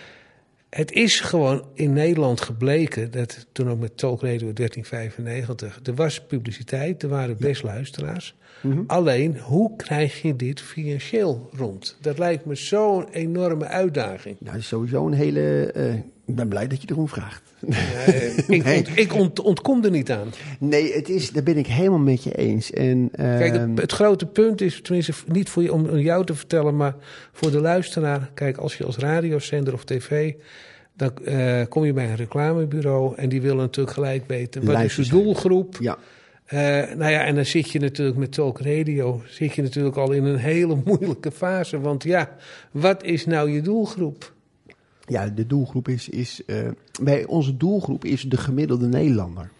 Het is gewoon in Nederland gebleken, dat toen ook met Talk Radio dertien vijfennegentig, er was publiciteit, er waren best luisteraars. Mm-hmm. Alleen, hoe krijg je dit financieel rond? Dat lijkt me zo'n enorme uitdaging. Nou, dat is sowieso een hele... Uh, ik ben blij dat je erom vraagt. Nee, ik, nee. ont, ik ont, ontkom er niet aan. Nee, het is, daar ben ik helemaal met je eens. En, uh, kijk, het, het grote punt is, tenminste niet voor je, om jou te vertellen, maar voor de luisteraar. Kijk, als je als radiozender of tv, dan uh, kom je bij een reclamebureau en die willen natuurlijk gelijk weten, wat is de doelgroep? Ja. Uh, nou ja, en dan zit je natuurlijk met Talk Radio, zit je natuurlijk al in een hele moeilijke fase. Want ja, wat is nou je doelgroep? Ja, de doelgroep is, is uh, bij onze doelgroep is de gemiddelde Nederlander.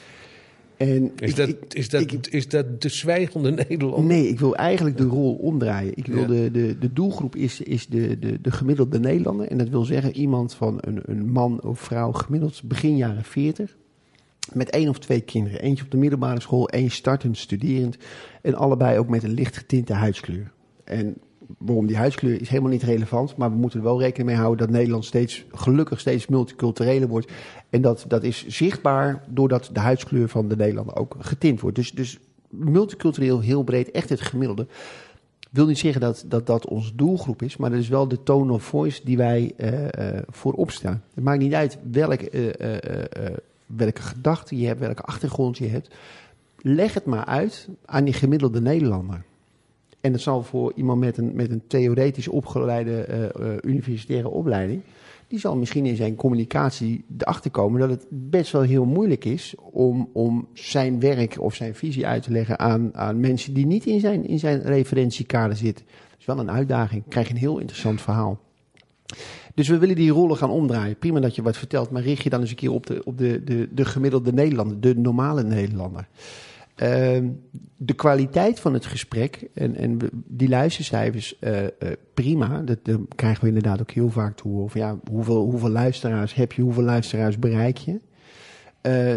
En is, ik, dat, ik, is, dat, ik, is dat de zwijgende Nederlander? Nee, ik wil eigenlijk de rol omdraaien. Ik wil ja. de, de, de doelgroep is, is de, de, de gemiddelde Nederlander. En dat wil zeggen iemand van een, een man of vrouw gemiddeld begin jaren veertig. Met één of twee kinderen. Eentje op de middelbare school, één startend studerend. En allebei ook met een licht getinte huidskleur. En waarom die huidskleur is helemaal niet relevant. Maar we moeten er wel rekening mee houden dat Nederland steeds, gelukkig steeds multicultureler wordt. En dat, dat is zichtbaar doordat de huidskleur van de Nederlander ook getint wordt. Dus, dus multicultureel, heel breed, echt het gemiddelde. Wil niet zeggen dat, dat dat onze doelgroep is, maar dat is wel de tone of voice die wij uh, uh, voorop staan. Het maakt niet uit welk, uh, uh, uh, welke gedachten je hebt, welke achtergrond je hebt. Leg het maar uit aan die gemiddelde Nederlander. En dat zal voor iemand met een, met een theoretisch opgeleide uh, uh, universitaire opleiding, die zal misschien in zijn communicatie erachter komen dat het best wel heel moeilijk is om, om zijn werk of zijn visie uit te leggen aan, aan mensen die niet in zijn, in zijn referentiekader zitten. Dat is wel een uitdaging. Dan krijg je een heel interessant verhaal. Dus we willen die rollen gaan omdraaien. Prima dat je wat vertelt, maar richt je dan eens een keer op de, op de, de, de gemiddelde Nederlander, de normale Nederlander. Uh, de kwaliteit van het gesprek en, en die luistercijfers, uh, uh, prima. Dat, dat krijgen we inderdaad ook heel vaak te horen. Van, ja, hoeveel, hoeveel luisteraars heb je, hoeveel luisteraars bereik je? Uh,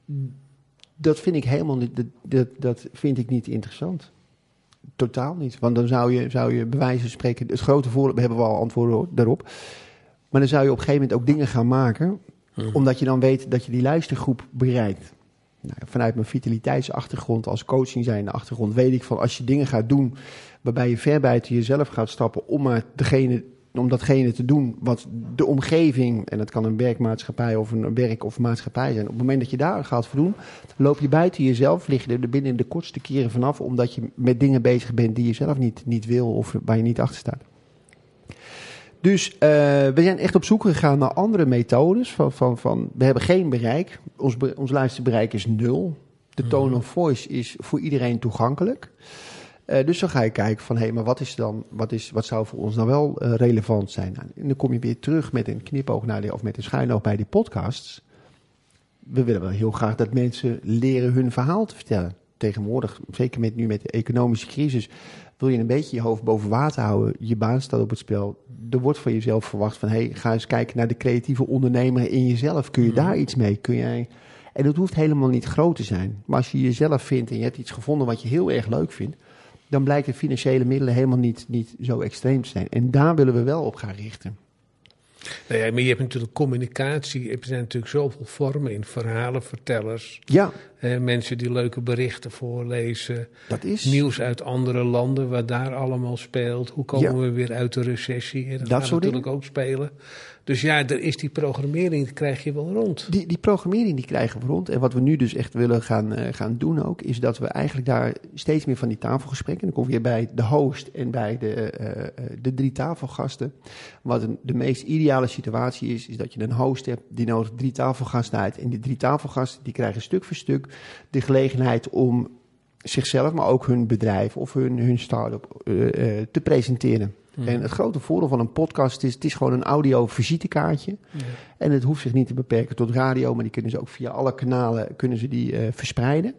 dat vind ik helemaal niet, dat, dat, dat vind ik niet interessant. Totaal niet. Want dan zou je, zou je bij wijze van spreken, het grote voordeel, we hebben wel antwoorden daarop. Maar dan zou je op een gegeven moment ook dingen gaan maken, hmm. omdat je dan weet dat je die luistergroep bereikt. Nou, vanuit mijn vitaliteitsachtergrond als coaching zijnde achtergrond weet ik van als je dingen gaat doen waarbij je ver buiten jezelf gaat stappen om maar degene, om datgene te doen wat de omgeving, en dat kan een werkmaatschappij of een werk of maatschappij zijn, op het moment dat je daar gaat voldoen, loop je buiten jezelf, lig je er binnen de kortste keren vanaf omdat je met dingen bezig bent die je zelf niet, niet wil of waar je niet achter staat. Dus uh, we zijn echt op zoek gegaan naar andere methodes. Van, van, van, we hebben geen bereik. Ons, ons luisterbereik is nul. De tone of voice is voor iedereen toegankelijk. Uh, dus dan ga je kijken van, hé, hey, maar wat is dan, wat, is, wat zou voor ons nou wel uh, relevant zijn? Nou, en dan kom je weer terug met een knipoog naar die, of met een schuinoog bij die podcasts. We willen wel heel graag dat mensen leren hun verhaal te vertellen. Tegenwoordig, zeker met, nu met de economische crisis, wil je een beetje je hoofd boven water houden. Je baan staat op het spel. Er wordt van jezelf verwacht van, hé, hey, ga eens kijken naar de creatieve ondernemer in jezelf. Kun je mm. daar iets mee? Kun jij... En dat hoeft helemaal niet groot te zijn. Maar als je jezelf vindt en je hebt iets gevonden wat je heel erg leuk vindt, dan blijkt de financiële middelen helemaal niet, niet zo extreem te zijn. En daar willen we wel op gaan richten. Nou ja, maar je hebt natuurlijk communicatie. Er zijn natuurlijk zoveel vormen in. Verhalenvertellers. Ja. Eh, mensen die leuke berichten voorlezen. Dat is... Nieuws uit andere landen, wat daar allemaal speelt. Hoe komen ja. we weer uit de recessie? Dat, dat gaat natuurlijk dingen. ook spelen. Dus ja, er is die programmering, die krijg je wel rond. Die, die programmering die krijgen we rond. En wat we nu dus echt willen gaan, uh, gaan doen ook, is dat we eigenlijk daar steeds meer van die tafelgesprekken, dan kom je weer bij de host en bij de, uh, de drie tafelgasten. Wat een, de meest ideale situatie is, is dat je een host hebt, die nodigt drie tafelgasten uit. En die drie tafelgasten, die krijgen stuk voor stuk de gelegenheid om zichzelf, maar ook hun bedrijf of hun, hun start-up uh, uh, te presenteren. Hmm. En het grote voordeel van een podcast is, het is gewoon een audio-visitekaartje. Ja. En het hoeft zich niet te beperken tot radio, maar die kunnen ze ook via alle kanalen kunnen ze die uh, verspreiden.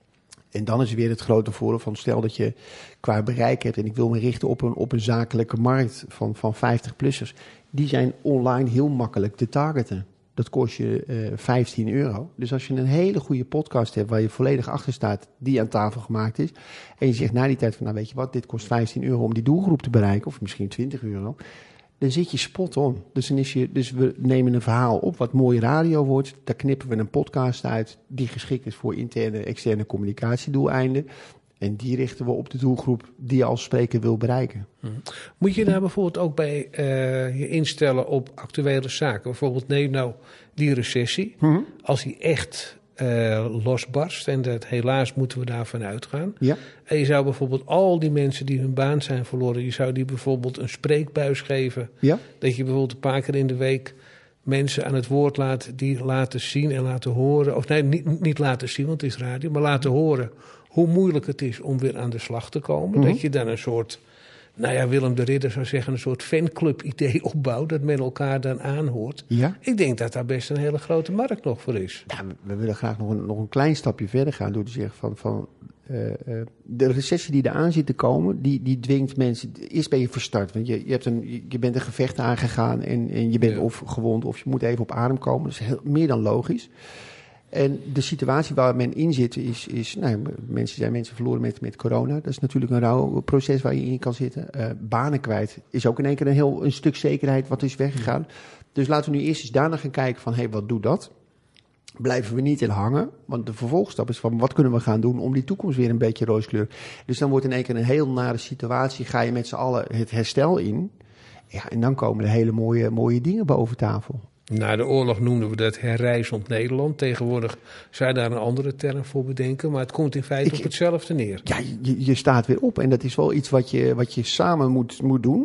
En dan is weer het grote voordeel van, stel dat je qua bereik hebt en ik wil me richten op een, op een zakelijke markt van, van vijftig-plussers. Die zijn online heel makkelijk te targeten. Dat kost je uh, vijftien euro. Dus als je een hele goede podcast hebt waar je volledig achter staat, die aan tafel gemaakt is, en je zegt na die tijd van, nou weet je wat, dit kost vijftien euro om die doelgroep te bereiken, of misschien twintig euro, dan zit je spot on. Dus, dan is je, dus we nemen een verhaal op wat mooie radio wordt, daar knippen we een podcast uit die geschikt is voor interne en externe communicatiedoeleinden. En die richten we op de doelgroep die je als spreker wil bereiken. Moet je daar bijvoorbeeld ook bij uh, je instellen op actuele zaken? Bijvoorbeeld neem nou die recessie. Mm-hmm. Als die echt uh, losbarst, en dat, helaas moeten we daarvan uitgaan. Ja. En je zou bijvoorbeeld al die mensen die hun baan zijn verloren, je zou die bijvoorbeeld een spreekbuis geven. Ja. Dat je bijvoorbeeld een paar keer in de week mensen aan het woord laat die laten zien en laten horen. Of nee, niet, niet laten zien, want het is radio, maar laten horen hoe moeilijk het is om weer aan de slag te komen. Mm-hmm. Dat je dan een soort, nou ja, Willem de Ridder zou zeggen, een soort fanclub-idee opbouwt, dat men elkaar dan aanhoort. Ja. Ik denk dat daar best een hele grote markt nog voor is. Ja, we willen graag nog een, nog een klein stapje verder gaan door te zeggen van, van uh, uh, de recessie die eraan zit te komen, die, die dwingt mensen, eerst ben je verstart, want je, je, hebt een, je bent een gevecht aangegaan en, en je bent ja. of gewond of je moet even op adem komen. Dat is heel, meer dan logisch. En de situatie waar men in zit is, is nou, mensen zijn mensen verloren met, met corona. Dat is natuurlijk een rouwproces waar je in kan zitten. Uh, banen kwijt is ook in één keer een heel een stuk zekerheid wat is weggegaan. Dus laten we nu eerst eens daarna gaan kijken van, hé, hey, wat doet dat? Blijven we niet in hangen, want de vervolgstap is van, wat kunnen we gaan doen om die toekomst weer een beetje rooskleurig. Dus dan wordt in één keer een heel nare situatie, ga je met z'n allen het herstel in. Ja, en dan komen er hele mooie, mooie dingen boven tafel. Na de oorlog noemden we dat herrijzend Nederland. Tegenwoordig zou je daar een andere term voor bedenken. Maar het komt in feite ik, op hetzelfde neer. Ja, je, je staat weer op. En dat is wel iets wat je, wat je samen moet, moet doen.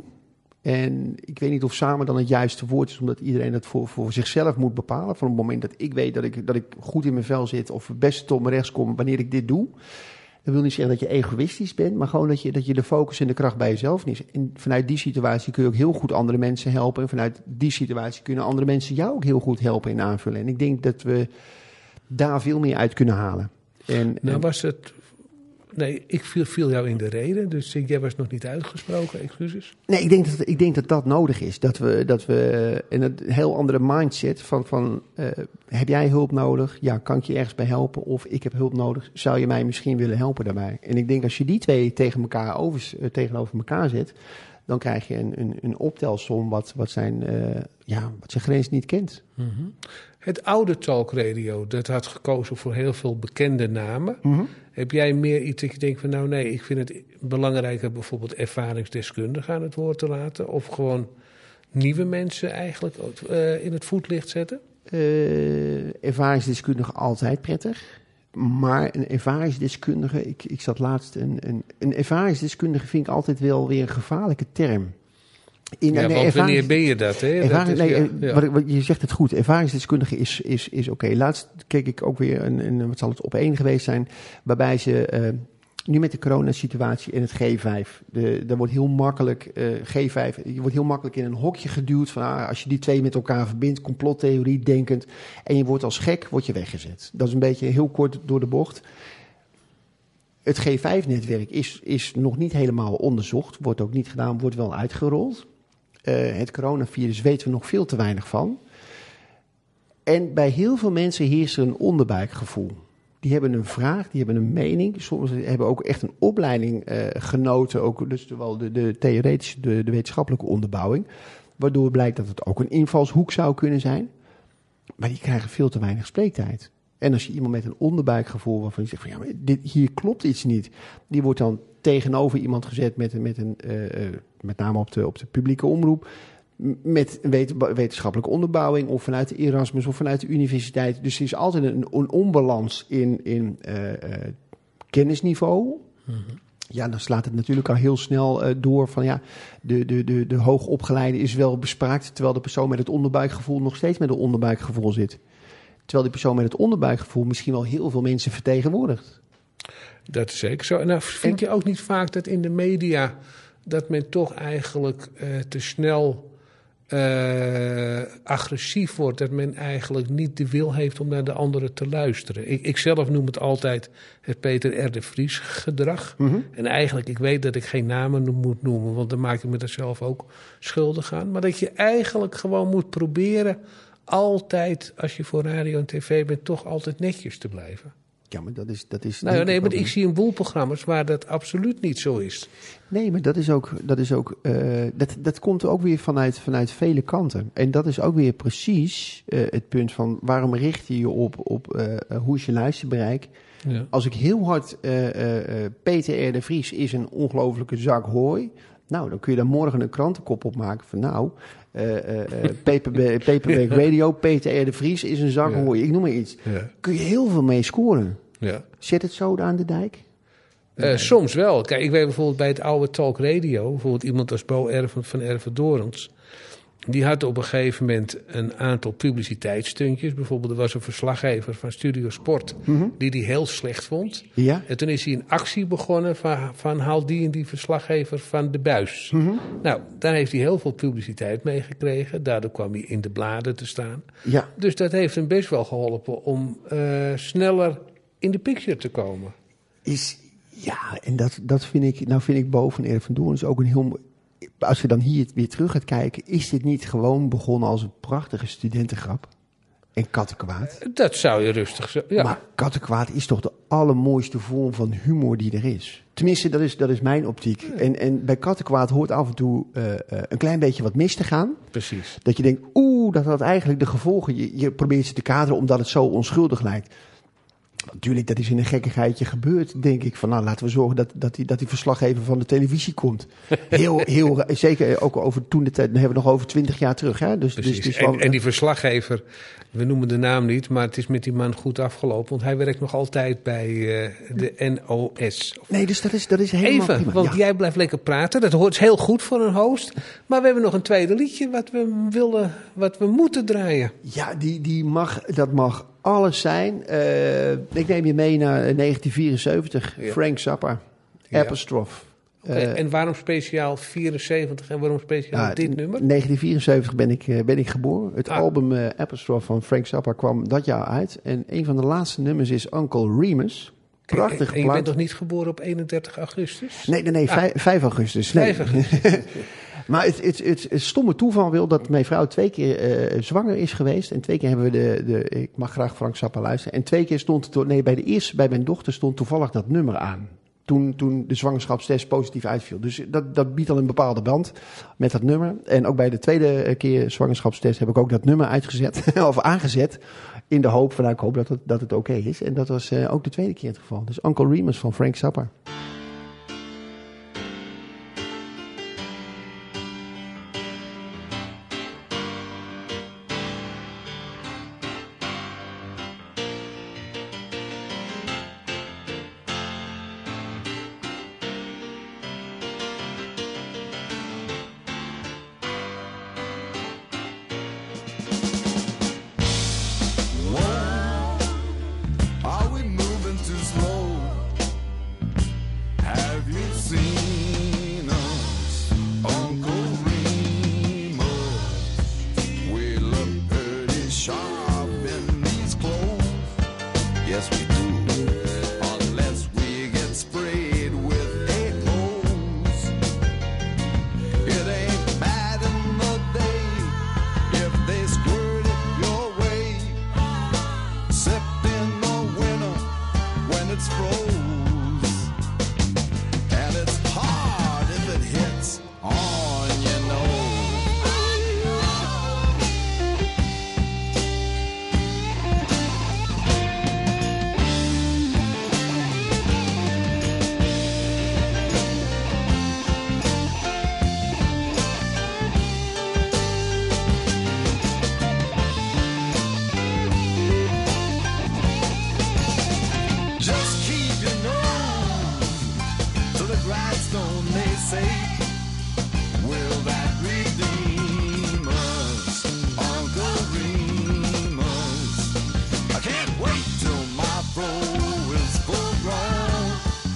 En ik weet niet of samen dan het juiste woord is, omdat iedereen dat voor, voor zichzelf moet bepalen. Van het moment dat ik weet dat ik, dat ik goed in mijn vel zit of het beste tot me rechts kom wanneer ik dit doe. Dat wil niet zeggen dat je egoïstisch bent, maar gewoon dat je, dat je de focus en de kracht bij jezelf is. En vanuit die situatie kun je ook heel goed andere mensen helpen. En vanuit die situatie kunnen andere mensen jou ook heel goed helpen en aanvullen. En ik denk dat we daar veel meer uit kunnen halen. En, nou en... was het... Nee, ik viel, viel jou in de reden, dus jij was nog niet uitgesproken, excuses. Nee, ik denk dat ik denk dat, dat nodig is. Dat we, dat we in een heel andere mindset van, van uh, heb jij hulp nodig? Ja, kan ik je ergens bij helpen? Of ik heb hulp nodig, zou je mij misschien willen helpen daarbij? En ik denk als je die twee tegen elkaar over, uh, tegenover elkaar zet, dan krijg je een, een, een optelsom wat, wat, zijn, uh, ja, wat zijn grens niet kent. Mm-hmm. Het oude talkradio, dat had gekozen voor heel veel bekende namen. Mm-hmm. Heb jij meer iets dat je denkt van nou nee, ik vind het belangrijker bijvoorbeeld ervaringsdeskundigen aan het woord te laten? Of gewoon nieuwe mensen eigenlijk uh, in het voetlicht zetten? Uh, ervaringsdeskundigen altijd prettig. Maar een ervaringsdeskundige, ik, ik zat laatst, een, een, een ervaringsdeskundige vind ik altijd wel weer een gevaarlijke term. In, ja, want ervarings... wanneer ben je dat? Hè? Ervaring, dat is, nee, ja, wat, wat, je zegt het goed, ervaringsdeskundige is, is, is oké. Okay. Laatst keek ik ook weer, een, een, wat zal het op één geweest zijn, waarbij ze nu met de coronasituatie en het G vijf. De, daar wordt heel makkelijk, uh, G vijf, je wordt heel makkelijk in een hokje geduwd. Van, ah, als je die twee met elkaar verbindt, complottheorie denkend. En je wordt als gek, word je weggezet. Dat is een beetje heel kort door de bocht. Het G vijf netwerk is, is nog niet helemaal onderzocht. Wordt ook niet gedaan, wordt wel uitgerold. Uh, het coronavirus weten we nog veel te weinig van. En bij heel veel mensen heerst er een onderbuikgevoel. Die hebben een vraag, die hebben een mening. Sommigen hebben ook echt een opleiding uh, genoten. Ook dus wel de, de theoretische, de, de wetenschappelijke onderbouwing. Waardoor blijkt dat het ook een invalshoek zou kunnen zijn. Maar die krijgen veel te weinig spreektijd. En als je iemand met een onderbuikgevoel waarvan je zegt van ja, maar dit, hier klopt iets niet. Die wordt dan tegenover iemand gezet met, met een, uh, uh, met name op de, op de publieke omroep. Met een wetenschappelijke onderbouwing of vanuit de Erasmus of vanuit de universiteit. Dus er is altijd een, een onbalans in, in uh, uh, kennisniveau. Mm-hmm. Ja, dan slaat het natuurlijk al heel snel uh, door van ja, de, de, de, de hoogopgeleide is wel bespraakt, terwijl de persoon met het onderbuikgevoel nog steeds met een onderbuikgevoel zit. Terwijl die persoon met het onderbuikgevoel misschien wel heel veel mensen vertegenwoordigt. Dat is zeker zo. En nou vind je ook niet vaak dat in de media dat men toch eigenlijk uh, te snel Uh, agressief wordt, dat men eigenlijk niet de wil heeft om naar de anderen te luisteren. Ik, ik zelf noem het altijd het Peter R. de Vries gedrag. Mm-hmm. En eigenlijk, ik weet dat ik geen namen moet noemen, want dan maak ik me er zelf ook schuldig aan. Maar dat je eigenlijk gewoon moet proberen altijd, als je voor radio en tv bent, toch altijd netjes te blijven. Ja, maar dat is... Dat is nou, nee, maar ik zie een boel programma's waar dat absoluut niet zo is. Nee, maar dat is ook... Dat, is ook, uh, dat, dat komt ook weer vanuit, vanuit vele kanten. En dat is ook weer precies uh, het punt van waarom richt je je op, op uh, hoe is je luisterbereik. Ja. Als ik heel hard... Uh, uh, Peter R. de Vries is een ongelofelijke zak hooi. Nou, dan kun je daar morgen een krantenkop op maken van nou... Uh, uh, uh, Paperback, Paperback Radio, Peter R. de Vries is een zak ja. hooi. Ik noem maar iets. Ja. Kun je heel veel mee scoren. Ja. Zet het zo aan de dijk? Uh, nee. Soms wel. Kijk, ik weet bijvoorbeeld bij het oude Talk Radio, bijvoorbeeld iemand als Bo Erven van Erven Dorens. Die had op een gegeven moment een aantal publiciteitsstuntjes. Bijvoorbeeld er was een verslaggever van Studio Sport mm-hmm. die die heel slecht vond. Ja. En toen is hij een actie begonnen van, van haal die en die verslaggever van de buis. Mm-hmm. Nou, daar heeft hij heel veel publiciteit mee gekregen. Daardoor kwam hij in de bladen te staan. Ja. Dus dat heeft hem best wel geholpen om uh, sneller in de picture te komen. Is, ja, en dat, dat vind ik, nou vind ik Bo van Erven Dorens ook een heel... Als je dan hier weer terug gaat kijken, is dit niet gewoon begonnen als een prachtige studentengrap? En kattenkwaad? Dat zou je rustig zeggen. Ja. Maar kattenkwaad is toch de allermooiste vorm van humor die er is. Tenminste, dat is, dat is mijn optiek. Ja. En, en bij kattenkwaad hoort af en toe uh, uh, een klein beetje wat mis te gaan. Precies. Dat je denkt, oeh, dat had eigenlijk de gevolgen. Je, je probeert ze te kaderen omdat het zo onschuldig lijkt. Natuurlijk, dat is in een gekkigheidje gebeurd, denk ik. Van nou, laten we zorgen dat, dat, die, dat die verslaggever van de televisie komt. Heel, heel, zeker ook over toen de tijd, dan hebben we nog over twintig jaar terug. Hè? Dus, Precies. Dus, dus en, en die verslaggever, we noemen de naam niet, maar het is met die man goed afgelopen. Want hij werkt nog altijd bij uh, de N O S. Nee, dus dat is, dat is helemaal Even, prima. want ja. jij blijft lekker praten. Dat hoort heel goed voor een host. Maar we hebben nog een tweede liedje wat we willen, wat we moeten draaien. Ja, die, die mag, dat mag alles zijn. Uh, ik neem je mee naar negentien vierenzeventig. Ja. Frank Zappa. Ja. Apostrophe. Okay. Uh, en waarom speciaal vierenzeventig en waarom speciaal uh, dit nummer? negentien vierenzeventig ben ik, uh, ben ik geboren. Het ah. album uh, Apostrophe van Frank Zappa kwam dat jaar uit. En een van de laatste nummers is Uncle Remus. Prachtig plaat. En je bent toch niet geboren op eenendertig augustus? Nee, nee, nee, ah. vijf augustus. Nee. vijf augustus. Maar het, het, het, het stomme toeval wil dat mijn vrouw twee keer uh, zwanger is geweest. En twee keer hebben we de, de... Ik mag graag Frank Zappa luisteren. En twee keer stond het... Nee, bij de eerste, bij mijn dochter stond toevallig dat nummer aan. Toen, toen de zwangerschapstest positief uitviel. Dus dat, dat biedt al een bepaalde band met dat nummer. En ook bij de tweede keer zwangerschapstest heb ik ook dat nummer uitgezet. of aangezet. In de hoop van, nou, ik hoop dat het, dat het oké is. En dat was uh, ook de tweede keer het geval. Dus Uncle Remus van Frank Zappa. Yes, we do. Unless we get sprayed with a hose. It ain't bad in the day if they squirt it your way. Except in the winter when it's froze. And it's hard if it hits on your nose. Just keep your nose to the grindstone, they say. Will that redeem us, Uncle Remus? I can't wait till my bro is full grown.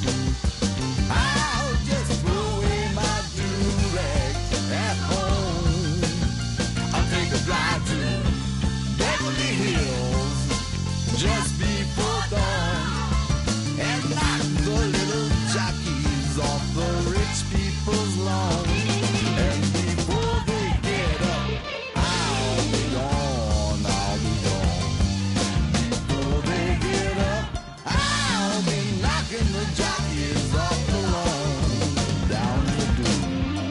I'll just throw away my do-rag at home. I'll take a drive to Beverly Hills just before dawn. And knock the little jockeys off the rich people's lawn. And before they get up, I'll be gone, I'll be gone. Before they get up, I'll be knocking the jockeys off the lawn. Down the dune.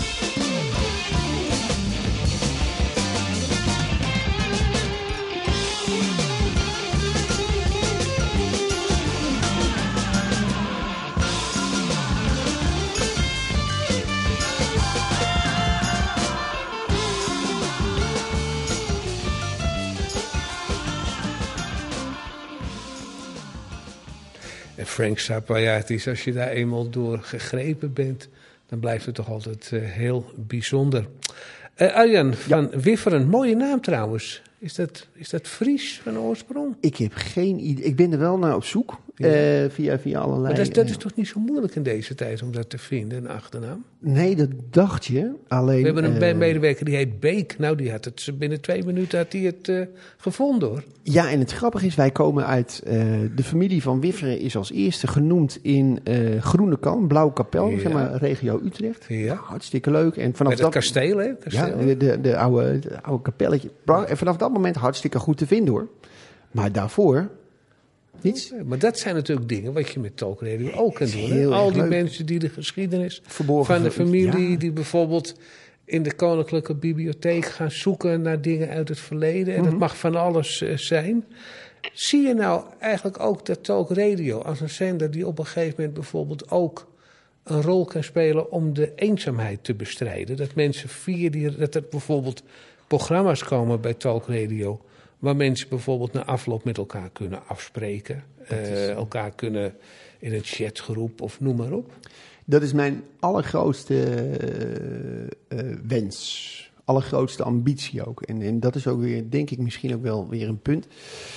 En Frank Zappa, ja, het is als je daar eenmaal door gegrepen bent, dan blijft het toch altijd uh, heel bijzonder. Uh, Arjan van ja. Wifferen, mooie naam trouwens. Is dat, is dat Fries van oorsprong? Ik heb geen idee. Ik ben er wel naar op zoek. Ja. Uh, via, via allerlei... Maar dat, dat is toch niet zo moeilijk in deze tijd om dat te vinden, een achternaam? Nee, dat dacht je. Alleen, we hebben een uh, medewerker die heet Beek. Nou, die had het binnen twee minuten had hij het uh, gevonden, hoor. Ja, en het grappige is, wij komen uit... Uh, de familie van Wifferen is als eerste genoemd in uh, Groene Kan, Blauwe Kapel, ja. zeg maar, regio Utrecht. Ja. Nou, hartstikke leuk. En vanaf Met het dat, kasteel, hè? Kasteel. Ja, de, de, de, oude, de oude kapelletje. En vanaf dat moment hartstikke goed te vinden, hoor. Maar daarvoor... niets. Okay, maar dat zijn natuurlijk dingen wat je met talkradio ook kan doen. Hè? Al die leuk. Mensen die de geschiedenis Verborgen van de familie... Ja. die bijvoorbeeld in de Koninklijke Bibliotheek gaan zoeken naar dingen uit het verleden. En mm-hmm. dat mag van alles uh, zijn. Zie je nou eigenlijk ook dat talkradio als een zender die op een gegeven moment bijvoorbeeld ook een rol kan spelen om de eenzaamheid te bestrijden? Dat mensen via die... dat er bijvoorbeeld programma's komen bij talkradio waar mensen bijvoorbeeld na afloop met elkaar kunnen afspreken. Uh, elkaar kunnen in een chatgroep of noem maar op. Dat is mijn allergrootste uh, uh, wens. Allergrootste ambitie ook. En, en dat is ook weer, denk ik, misschien ook wel weer een punt.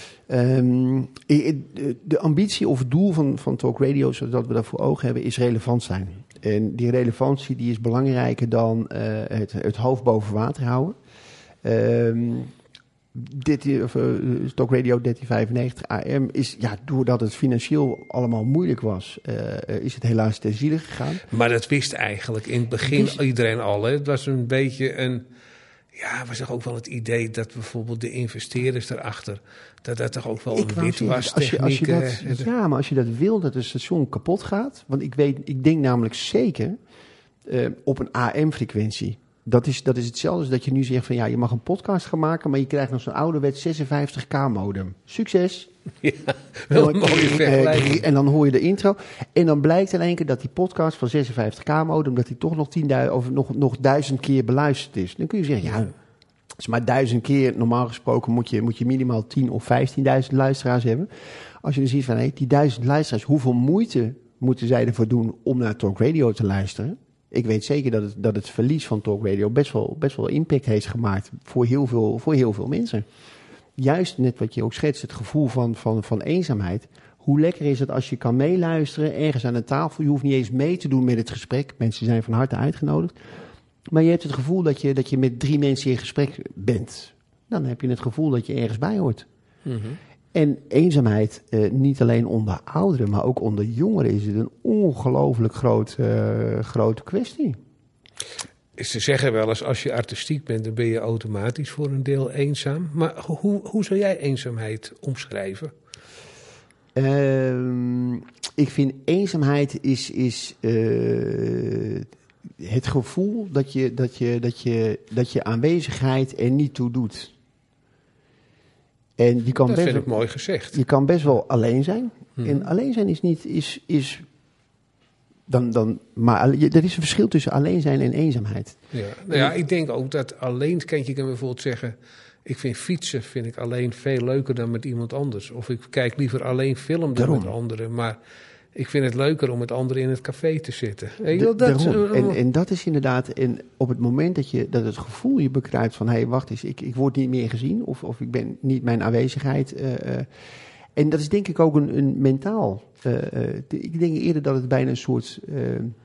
Um, de ambitie of het doel van, van Talk Radio, zodat we dat voor ogen hebben, is relevant zijn. En die relevantie die is belangrijker dan uh, het, het hoofd boven water houden. Um, dertien, of, uh, Talk Radio dertien vijfennegentig A M is, ja, doordat het financieel allemaal moeilijk was, uh, is het helaas ter ziele gegaan. Maar dat wist eigenlijk in het begin wist... iedereen al. Hè? Het was een beetje een... Ja, was toch ook wel het idee dat bijvoorbeeld de investeerders erachter, dat dat toch ook wel ik een witwastechniek... Uh, ja, maar als je dat wil, dat het station kapot gaat, want ik weet, ik denk namelijk zeker uh, op een A M-frequentie. Dat is, dat is hetzelfde als dat je nu zegt van ja, je mag een podcast gaan maken, maar je krijgt nog zo'n ouderwets zesenvijftig k modem. Succes! Ja, wel een mooie vergelijking. En dan hoor je de intro. En dan blijkt in één keer dat die podcast van zesenvijftig k modem, dat die toch nog tienduizend of nog, nog duizend keer beluisterd is. Dan kun je zeggen, ja, dat is maar duizend keer. Normaal gesproken moet je, moet je minimaal tien of vijftienduizend luisteraars hebben. Als je dan ziet van hé, die duizend luisteraars, hoeveel moeite moeten zij ervoor doen om naar Talk Radio te luisteren? Ik weet zeker dat het, dat het verlies van Talk Radio best wel, best wel impact heeft gemaakt voor heel veel, voor heel veel mensen. Juist net wat je ook schetst, het gevoel van, van, van eenzaamheid. Hoe lekker is het als je kan meeluisteren ergens aan de tafel. Je hoeft niet eens mee te doen met het gesprek. Mensen zijn van harte uitgenodigd. Maar je hebt het gevoel dat je, dat je met drie mensen in gesprek bent. Dan heb je het gevoel dat je ergens bij hoort. Mm-hmm. En eenzaamheid, uh, niet alleen onder ouderen, maar ook onder jongeren is het een ongelooflijk groot, uh, grote kwestie. Ze zeggen wel eens, als je artistiek bent, dan ben je automatisch voor een deel eenzaam. Maar hoe, hoe zou jij eenzaamheid omschrijven? Uh, ik vind eenzaamheid is, is uh, het gevoel dat je, dat, je, dat, je, dat je aanwezigheid er niet toe doet. En je kan dat best vind ik wel, mooi gezegd. Je kan best wel alleen zijn. Hmm. En alleen zijn is niet... Is, is dan, dan, maar er is een verschil tussen alleen zijn en eenzaamheid. Ja, nou ja, ik denk ook dat alleen... Kijk, je kan bijvoorbeeld zeggen... Ik vind fietsen vind ik alleen veel leuker dan met iemand anders. Of ik kijk liever alleen film dan Daarom. met anderen. Maar ik vind het leuker om met anderen in het café te zitten. En, De, dat, daarom. uh, en, en dat is inderdaad... En op het moment dat, je, dat het gevoel je bekruipt van... hé, hey, wacht eens, ik, ik word niet meer gezien. Of, of ik ben niet mijn aanwezigheid... Uh, uh, en dat is denk ik ook een, een mentaal... Uh, uh, de, ik denk eerder dat het bijna een soort... Uh,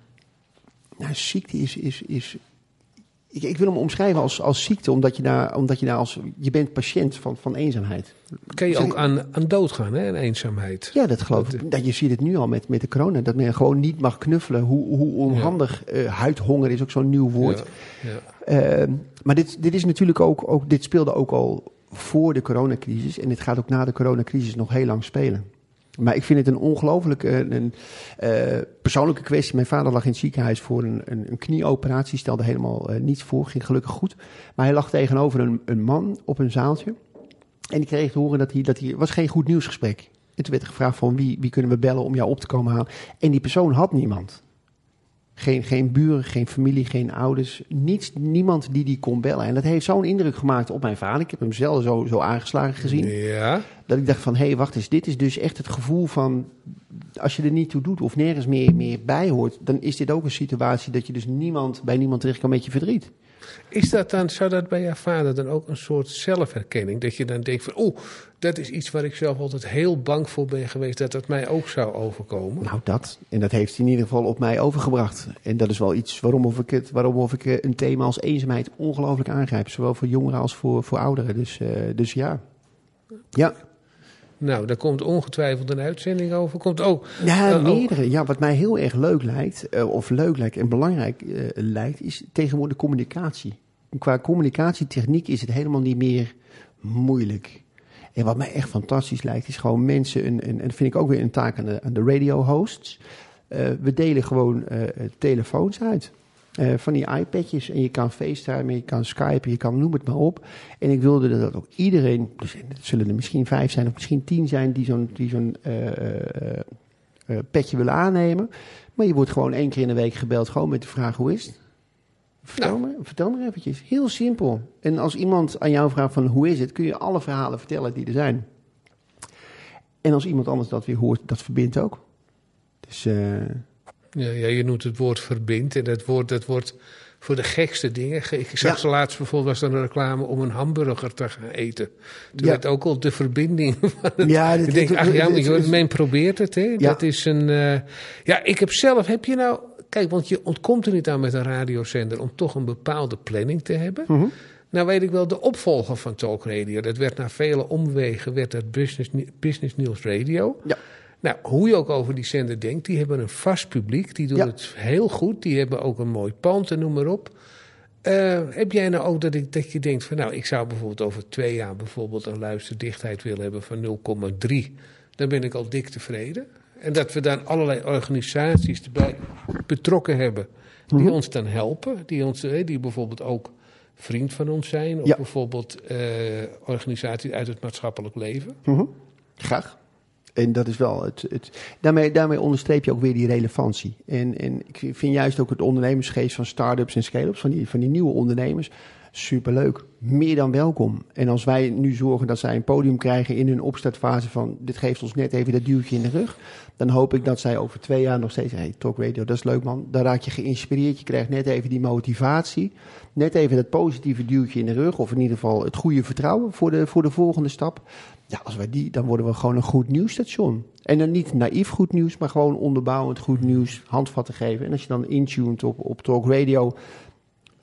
nou, ziekte is... is, is ik, ik wil hem omschrijven als, als ziekte... omdat je daar, omdat je daar als... Je bent patiënt van, van eenzaamheid. kan je Zeg, ook aan, aan dood gaan, hè, aan eenzaamheid. Ja, dat geloof Dat, ik. Dat, je ziet het nu al met, met de corona. Dat men gewoon niet mag knuffelen. Hoe, hoe onhandig. Ja. Uh, huidhonger is ook zo'n nieuw woord. Ja, ja. Uh, maar dit, dit is natuurlijk ook, ook... Dit speelde ook al voor de coronacrisis. En dit gaat ook na de coronacrisis nog heel lang spelen. Maar ik vind het een ongelooflijk uh, een, uh, persoonlijke kwestie. Mijn vader lag in het ziekenhuis voor een, een, een knieoperatie. Stelde helemaal uh, niets voor. Ging gelukkig goed. Maar hij lag tegenover een, een man op een zaaltje. En ik kreeg te horen dat hij... dat hij was geen goed nieuwsgesprek. En toen werd er gevraagd van wie, wie kunnen we bellen om jou op te komen halen. En die persoon had niemand. Geen, geen buren, geen familie, geen ouders. Niets, niemand die die kon bellen. En dat heeft zo'n indruk gemaakt op mijn vader. Ik heb hem zelf zo, zo aangeslagen gezien. Ja. Dat ik dacht van, hé, hey, wacht eens. Dit is dus echt het gevoel van... Als je er niet toe doet of nergens meer, meer bij hoort... dan is dit ook een situatie dat je dus niemand, bij niemand terecht kan met je verdriet. Is dat dan, zou dat bij jouw vader dan ook een soort zelfherkenning? Dat je dan denkt van, oeh, dat is iets waar ik zelf altijd heel bang voor ben geweest... dat dat mij ook zou overkomen? Nou, dat. En dat heeft hij in ieder geval op mij overgebracht. En dat is wel iets waarom of ik, het, waarom of ik een thema als eenzaamheid ongelooflijk aangrijp. Zowel voor jongeren als voor, voor ouderen. Dus, uh, dus ja. Ja. Nou, daar komt ongetwijfeld een uitzending over. Komt ook... Ja, uh, meerdere. Ja, wat mij heel erg leuk lijkt, uh, of leuk lijkt en belangrijk uh, lijkt, is tegenwoordig communicatie. En qua communicatietechniek is het helemaal niet meer moeilijk. En wat mij echt fantastisch lijkt, is gewoon mensen, en, en, en dat vind ik ook weer een taak aan de, aan de radio-hosts. Uh, we delen gewoon uh, telefoons uit. Uh, van die iPadjes en je kan FaceTime, je kan Skype, je kan noem het maar op. En ik wilde dat ook iedereen, dus het zullen er misschien vijf zijn of misschien tien zijn die zo'n, die zo'n uh, uh, uh, petje willen aannemen. Maar je wordt gewoon één keer in de week gebeld, gewoon met de vraag hoe is het? Vertel, nou. me, vertel me eventjes. Heel simpel. En als iemand aan jou vraagt van hoe is het, kun je alle verhalen vertellen die er zijn. En als iemand anders dat weer hoort, dat verbindt ook. Dus... Uh, Ja, ja, je noemt het woord verbind en dat woord dat wordt voor de gekste dingen. Ik zag ja. ze laatst bijvoorbeeld, was er een reclame om een hamburger te gaan eten. Toen ja. werd ook al de verbinding van het, ja, dit, ik denk, dit, ach ja, dit, dit, men probeert het, hè. Ja. Dat is een... Uh, ja, ik heb zelf, heb je nou... Kijk, want je ontkomt er niet aan met een radiozender om toch een bepaalde planning te hebben. Mm-hmm. Nou weet ik wel, de opvolger van Talk Radio, dat werd na vele omwegen, werd dat Business, Business News Radio. Ja. Nou, hoe je ook over die zender denkt, die hebben een vast publiek. Die doen ja. het heel goed. Die hebben ook een mooi pand en noem maar op. Uh, heb jij nou ook dat, ik, dat je denkt van... nou, ik zou bijvoorbeeld over twee jaar bijvoorbeeld een luisterdichtheid willen hebben van nul komma drie. Dan ben ik al dik tevreden. En dat we dan allerlei organisaties erbij betrokken hebben... die mm-hmm. ons dan helpen. Die, ons, die bijvoorbeeld ook vriend van ons zijn. Of ja. bijvoorbeeld uh, organisaties uit het maatschappelijk leven. Mm-hmm. Graag. En dat is wel het. het daarmee, daarmee onderstreep je ook weer die relevantie. En, en ik vind juist ook het ondernemersgeest van start-ups en scale-ups, van die, van die nieuwe ondernemers, superleuk. Meer dan welkom. En als wij nu zorgen dat zij een podium krijgen in hun opstartfase van dit geeft ons net even dat duwtje in de rug, dan hoop ik dat zij over twee jaar nog steeds, hey, Talk Radio, dat is leuk man. Dan raak je geïnspireerd, je krijgt net even die motivatie, net even dat positieve duwtje in de rug, of in ieder geval het goede vertrouwen voor de, voor de volgende stap. Ja, als wij die, dan worden we gewoon een goed nieuwsstation. En dan niet naïef goed nieuws, maar gewoon onderbouwend goed nieuws, handvatten geven. En als je dan intuned op, op Talk Radio,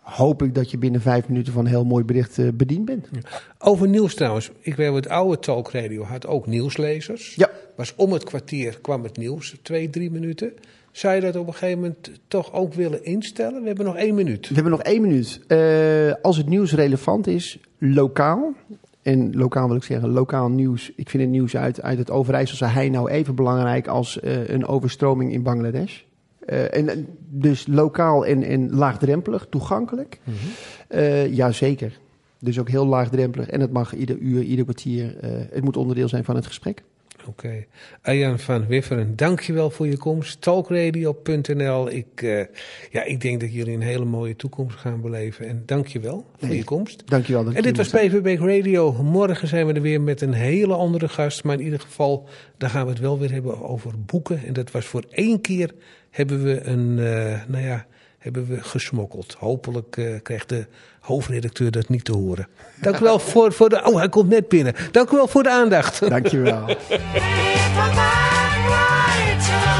hoop ik dat je binnen vijf minuten van een heel mooi bericht uh, bediend bent. Ja. Over nieuws trouwens. Ik weet het oude talkradio had ook nieuwslezers. Ja. Was om het kwartier kwam het nieuws, twee, drie minuten. Zou je dat op een gegeven moment toch ook willen instellen? We hebben nog één minuut. We hebben nog één minuut. Uh, als het nieuws relevant is, lokaal. En lokaal wil ik zeggen, lokaal nieuws. Ik vind het nieuws uit, uit het Overijsselse Hei nou even belangrijk als uh, een overstroming in Bangladesh. Uh, en dus lokaal en, en laagdrempelig, toegankelijk. Mm-hmm. Uh, Jazeker. Dus ook heel laagdrempelig. En het mag ieder uur, ieder kwartier. Uh, het moet onderdeel zijn van het gesprek. Oké. Okay. Arjan van Wifferen, dankjewel voor je komst. talkradio punt n l. Ik, uh, ja, ik denk dat jullie een hele mooie toekomst gaan beleven. En dankjewel voor nee, je komst. Dankjewel. Dat en dit was P V B Radio. Morgen zijn we er weer met een hele andere gast. Maar in ieder geval, dan gaan we het wel weer hebben over boeken. En dat was voor één keer hebben we een, uh, nou ja, hebben we gesmokkeld. Hopelijk uh, krijgt de hoofdredacteur dat niet te horen. Dank u wel voor, voor de... Oh, hij komt net binnen. Dank u wel voor de aandacht. Dank je wel.